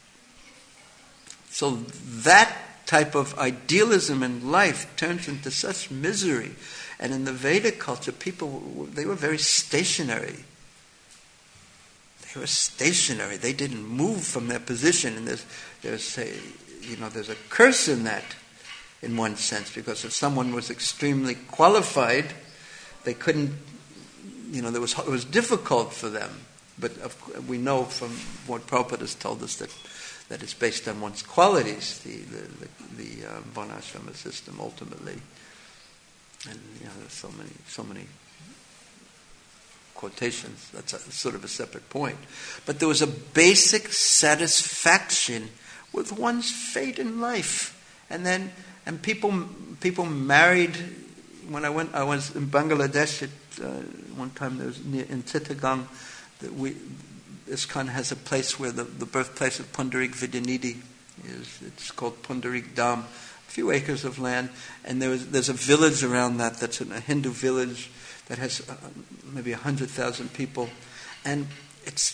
So that type of idealism in life turns into such misery. And in the Vedic culture, people, they were very stationary. They were stationary. They didn't move from their position. And there's a curse in that, in one sense, because if someone was extremely qualified, they couldn't, it was difficult for them. But we know from what Prabhupada has told us that it's based on one's qualities, the Varnashrama system ultimately. And there's so many quotations. That's sort of a separate point. But there was a basic satisfaction with one's fate in life, and people married. When I was in Bangladesh one time there was in Chittagong, ISKCON has a place where the birthplace of Pundarik Vidyanidhi is. It's called Pundarik Dham. A few acres of land, and there's a village around that's a Hindu village that has maybe 100,000 people, and it's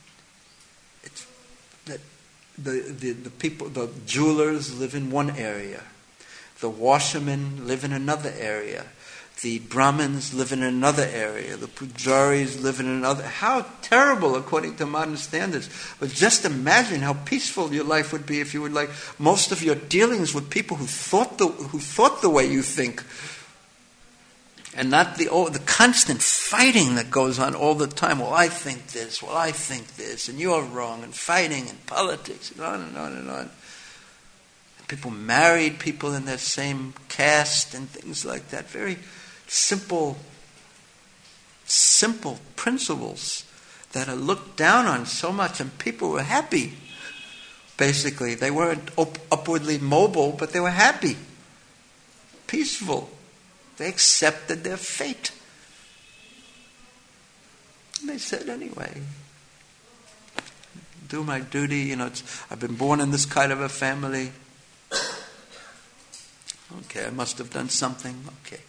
that the people, the jewelers live in one area, the washermen live in another area, the Brahmins live in another area, the pujaris live in another. How terrible according to modern standards. But just imagine how peaceful your life would be if you would like most of your dealings with people who thought the way you think. And not the constant fighting that goes on all the time. Well, I think this, and you're wrong, and fighting and politics, and on and on and on. People married people in their same caste and things like that. Very simple principles that are looked down on so much, and people were happy. Basically, they weren't upwardly mobile, but they were happy, peaceful. They accepted their fate. And they said, anyway, do my duty. I've been born in this kind of a family. Okay, I must have done something. Okay.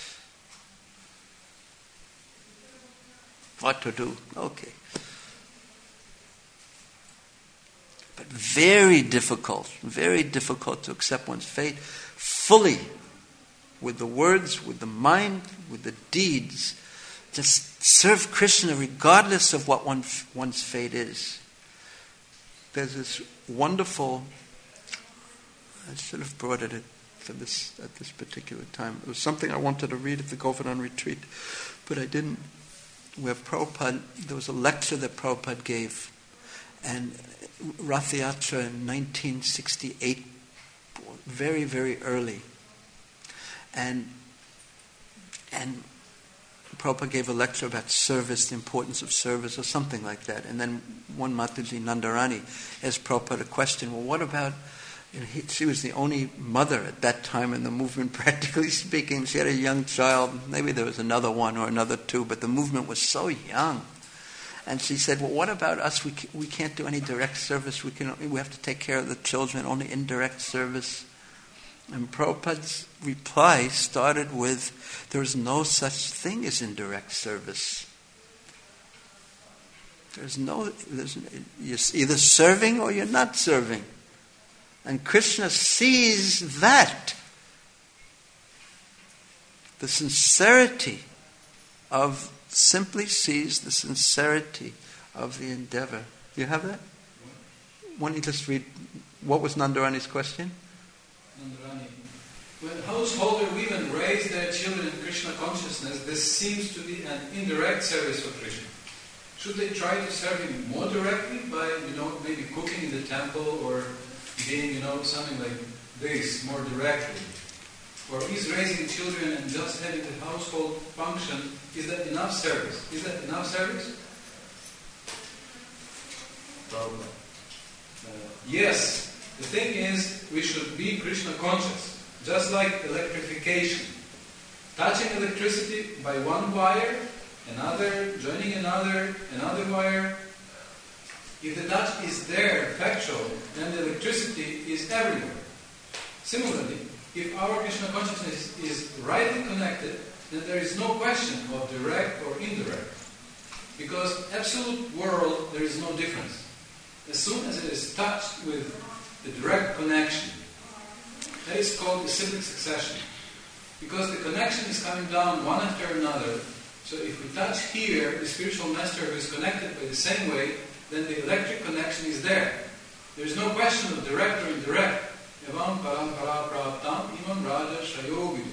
What to do? Okay. But very difficult to accept one's fate fully, with the words, with the mind, with the deeds. Just serve Krishna regardless of what one's fate is. There's this wonderful, I should have brought it at this particular time. It was something I wanted to read at the Govardhan retreat, but I didn't. Where Prabhupada, there was a lecture that Prabhupada gave, and Rath Yatra in 1968, very, very early. And Prabhupada gave a lecture about service, the importance of service, or something like that. And then one Mataji Nandarani asked Prabhupada a question, well, what about, she was the only mother at that time in the movement, practically speaking. She had a young child, maybe there was another one or another two, but the movement was so young. And she said, well, what about us? We can't do any direct service. We have to take care of the children, only indirect service. And Prabhupada's reply started with, there is no such thing as indirect service. You're either serving or you're not serving. And Krishna sees that. Simply sees the sincerity of the endeavor. Do you have that? Why don't you just read, what was Nandarani's question? Nandarani. When householder women raise their children in Krishna consciousness, this seems to be an indirect service for Krishna. Should they try to serve him more directly by, maybe cooking in the temple or being, something like this, more directly? Or is raising children and just having the household function, is that enough service? Is that enough service? Yes. The thing is, we should be Krishna conscious, just like electrification. Touching electricity by one wire, another, joining another wire. If the touch is there, factual, then the electricity is everywhere. Similarly, if our Krishna consciousness is rightly connected, then there is no question of direct or indirect. Because absolute world, there is no difference. As soon as it is touched with the direct connection, that is called the cyclic succession. Because the connection is coming down one after another. So if we touch here, the spiritual master who is connected by the same way, then the electric connection is there. There is no question of direct or indirect. Evam parampara praptam imam raja shayogidu.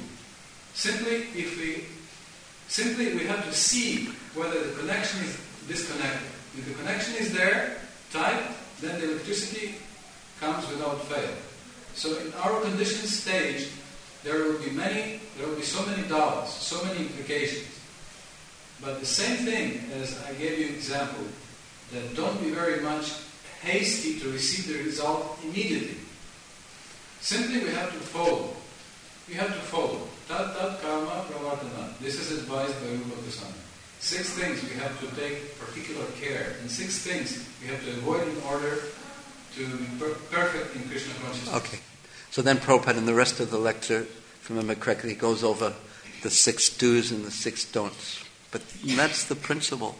Simply we have to see whether the connection is disconnected. If the connection is there, tight, then the electricity comes without fail. So in our conditioned stage, there will be so many doubts, so many implications. But the same thing as I gave you an example, that don't be very much hasty to receive the result immediately. Simply we have to follow. We have to follow. Tat tat karma pravartana. This is advised by Rupa Goswami. 6 things we have to take particular care, and 6 things we have to avoid in order to be perfect in Krishna consciousness. Okay. So then Prabhupada in the rest of the lecture, if I remember correctly, goes over the 6 do's and the 6 don'ts. But that's the principle.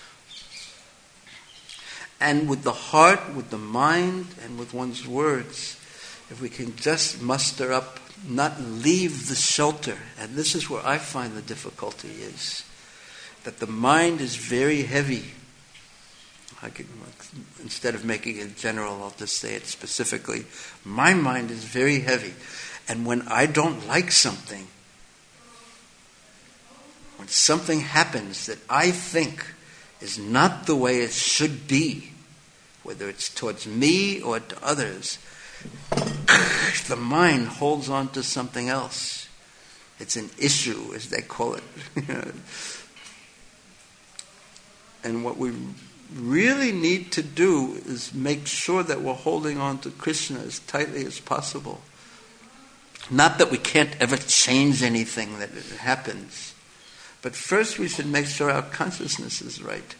And with the heart, with the mind, and with one's words, if we can just muster up, not leave the shelter, and this is where I find the difficulty is, that the mind is very heavy. Instead of making it general, I'll just say it specifically. My mind is very heavy. And when I don't like something, when something happens that I think is not the way it should be, whether it's towards me or to others, the mind holds on to something else. It's an issue, as they call it. And what we really need to do is make sure that we're holding on to Krishna as tightly as possible. Not that we can't ever change anything that happens, but first we should make sure our consciousness is right.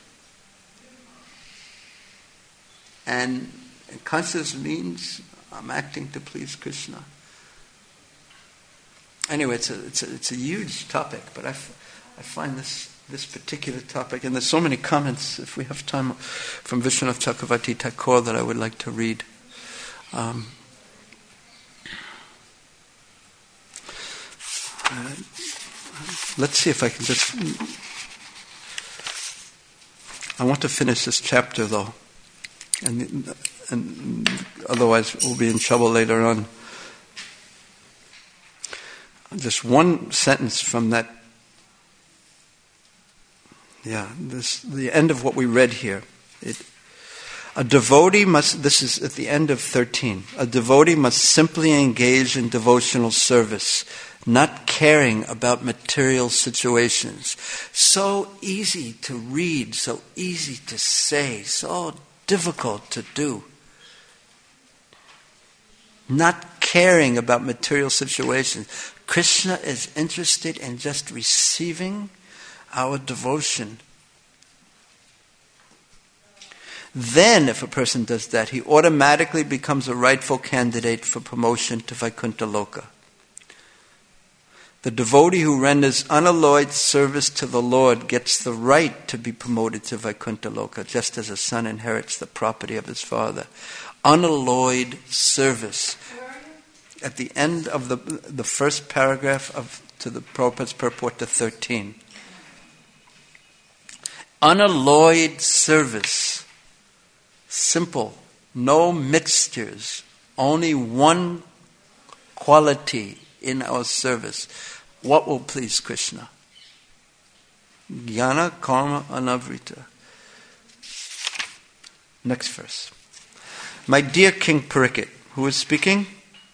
And consciousness means I'm acting to please Krishna. Anyway, it's a huge topic, but I find this particular topic, and there's so many comments, if we have time, from Vishwanath Chakravarti Thakur that I would like to read. Let's see if I can just... I want to finish this chapter, though, and otherwise we'll be in trouble later on. Just one sentence from that. The end of what we read here. A devotee must, this is at the end of 13, a devotee must simply engage in devotional service, not caring about material situations. So easy to read, so easy to say, so difficult to do. Not caring about material situations. Krishna is interested in just receiving our devotion. Then, if a person does that, he automatically becomes a rightful candidate for promotion to Vaikuntha Loka. The devotee who renders unalloyed service to the Lord gets the right to be promoted to Vaikuntha Loka, just as a son inherits the property of his father. Unalloyed service. At the end of the first paragraph to the Prabhupada's purport to 13. Unalloyed service. Simple. No mixtures. Only one quality in our service. What will please Krishna? Jnana karma anavrita. Next verse. My dear King Parikshit, who is speaking?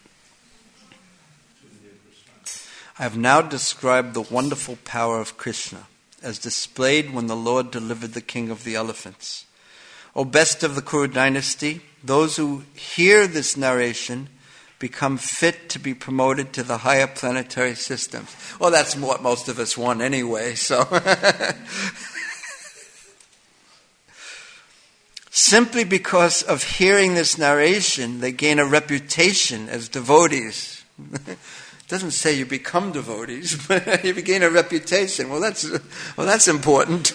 I have now described the wonderful power of Krishna as displayed when the Lord delivered the king of the elephants. O best of the Kuru dynasty, those who hear this narration become fit to be promoted to the higher planetary systems. Well, that's what most of us want anyway, so... Simply because of hearing this narration, they gain a reputation as devotees. It doesn't say you become devotees, but you gain a reputation. Well, that's important.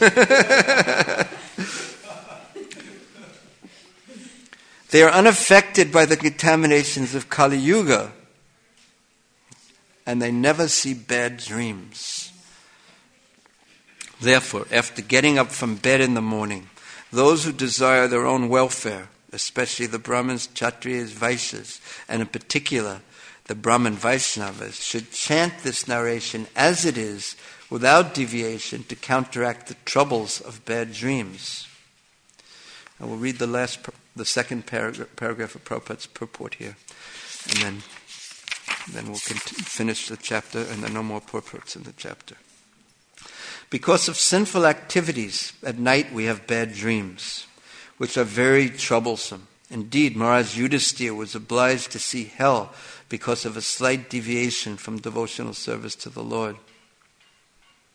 They are unaffected by the contaminations of Kali Yuga, and they never see bad dreams. Therefore, after getting up from bed in the morning, those who desire their own welfare, especially the Brahmins, Kshatriyas, Vaishyas, and in particular the Brahmin Vaishnavas, should chant this narration as it is, without deviation, to counteract the troubles of bad dreams. I will read the second paragraph of Prabhupada's purport here, and then we'll finish the chapter, and there are no more purports in the chapter. Because of sinful activities, at night we have bad dreams, which are very troublesome. Indeed, Maharaj Yudhisthira was obliged to see hell because of a slight deviation from devotional service to the Lord.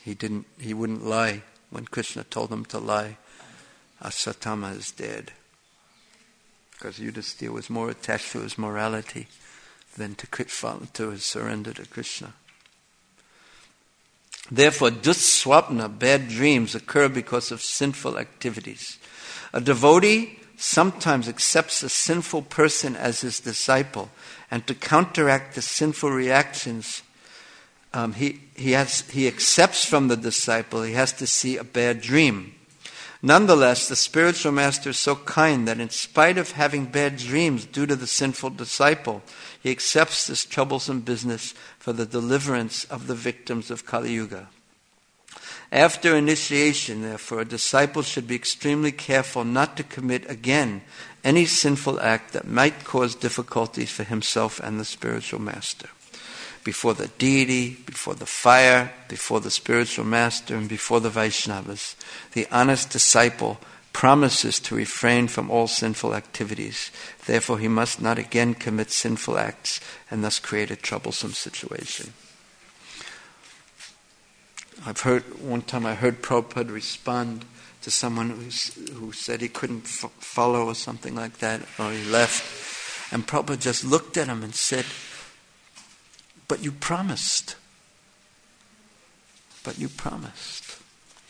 He wouldn't lie when Krishna told him to lie. Asatama is dead. Because Yudhisthira was more attached to his morality than to his surrender to Krishna. Therefore, dusswapna, bad dreams, occur because of sinful activities. A devotee sometimes accepts a sinful person as his disciple, and to counteract the sinful reactions, he accepts from the disciple, he has to see a bad dream. Nonetheless, the spiritual master is so kind that in spite of having bad dreams due to the sinful disciple, he accepts this troublesome business for the deliverance of the victims of Kali Yuga. After initiation, therefore, a disciple should be extremely careful not to commit again any sinful act that might cause difficulties for himself and the spiritual master. Before the deity, before the fire, before the spiritual master, and before the Vaishnavas, the honest disciple promises to refrain from all sinful activities. Therefore, he must not again commit sinful acts and thus create a troublesome situation. One time I heard Prabhupada respond to someone who said he couldn't follow or something like that, or he left. And Prabhupada just looked at him and said, "But you promised. But you promised."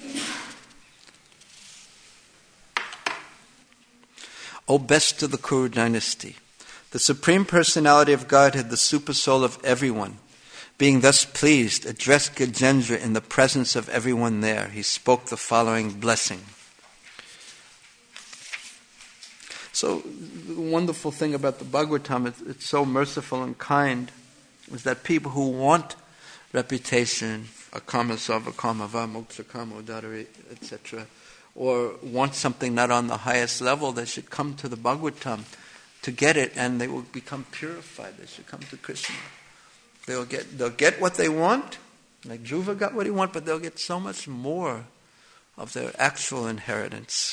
O best of the Kuru dynasty, the Supreme Personality of Godhead, the Supersoul of everyone, being thus pleased, addressed Gajendra in the presence of everyone there. He spoke the following blessing. So, the wonderful thing about the Bhagavatam, it's so merciful and kind, is that people who want reputation, akamasava, kamava, moksha kamo, dadari, etc., or want something not on the highest level, they should come to the Bhagavatam to get it, and they will become purified. They should come to Krishna. They'll get what they want, like Dhruva got what he wanted, but they'll get so much more of their actual inheritance.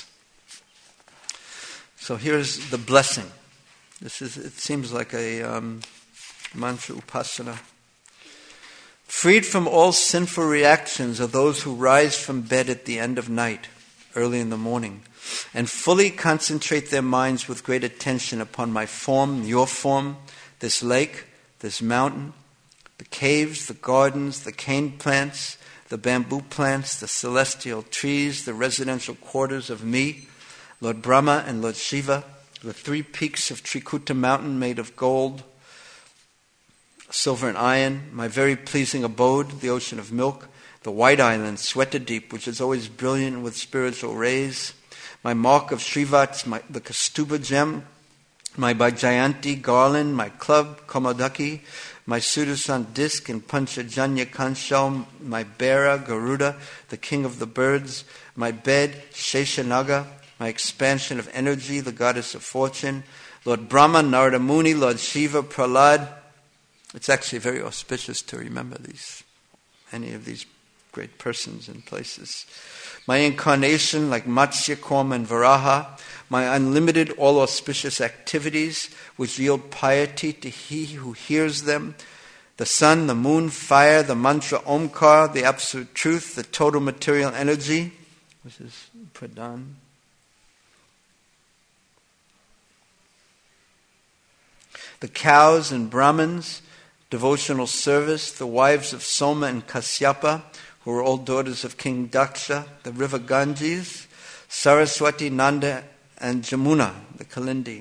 So here's the blessing. It seems like a mantra upasana. Freed from all sinful reactions are those who rise from bed at the end of night, early in the morning, and fully concentrate their minds with great attention upon my form, your form, this lake, this mountain, the caves, the gardens, the cane plants, the bamboo plants, the celestial trees, the residential quarters of me, Lord Brahma and Lord Shiva, the 3 peaks of Trikuta mountain made of gold, silver and iron, my very pleasing abode, the ocean of milk, the white island, Swetadeep, which is always brilliant with spiritual rays, my mark of Srivats, the Kastuba gem, my Bhajayanti garland, my club, Komodaki, my Sudarshan disc and Panchajanya Kanshal, my Bera, Garuda, the king of the birds, my bed, Sheshanaga, my expansion of energy, the goddess of fortune, Lord Brahma, Narada Muni, Lord Shiva, Prahlad. It's actually very auspicious to remember any of these great persons and places. My incarnation, like Matsya, Kurma, and Varaha, my unlimited, all auspicious activities, which yield piety to he who hears them, the sun, the moon, fire, the mantra Omkar, the absolute truth, the total material energy, which is Pradhan. The cows and Brahmins, devotional service, the wives of Soma and Kasyapa, who were all daughters of King Daksha, the river Ganges, Saraswati, Nanda, and Jamuna, the Kalindi.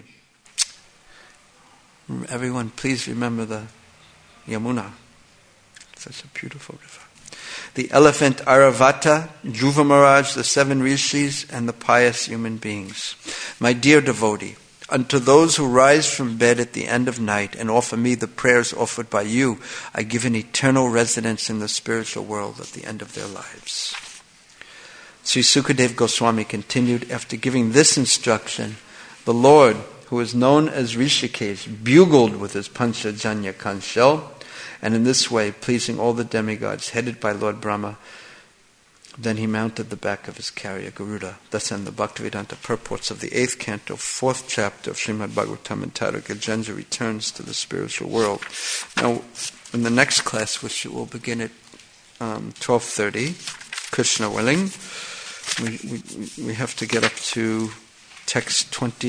Everyone, please remember the Yamuna. Such a beautiful river. The elephant Airavata, Dhruva Maharaj, the 7 rishis, and the pious human beings. My dear devotee, unto those who rise from bed at the end of night and offer me the prayers offered by you, I give an eternal residence in the spiritual world at the end of their lives. Sri Sukadev Goswami continued, after giving this instruction, the Lord, who is known as Rishikesh, bugled with his Panchajanya Kanshal, and in this way, pleasing all the demigods, headed by Lord Brahma, then he mounted the back of his carrier, Garuda. Thus end the Bhaktivedanta purports of the 8th canto, 4th chapter of Srimad Bhagavatam, entitled Gajendra Returns to the Spiritual World. Now, in the next class, which will begin at 12:30, Krishna willing. We have to get up to text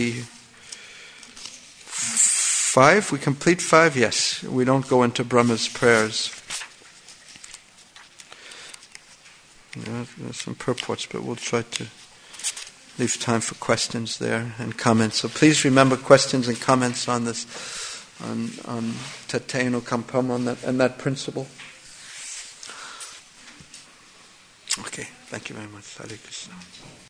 25. We complete 5? Yes. We don't go into Brahma's prayers. There's some purports, but we'll try to leave time for questions there and comments. So please remember questions and comments on this, on Tateno Kampam, on that principle. Okay, thank you very much. Hare Krishna.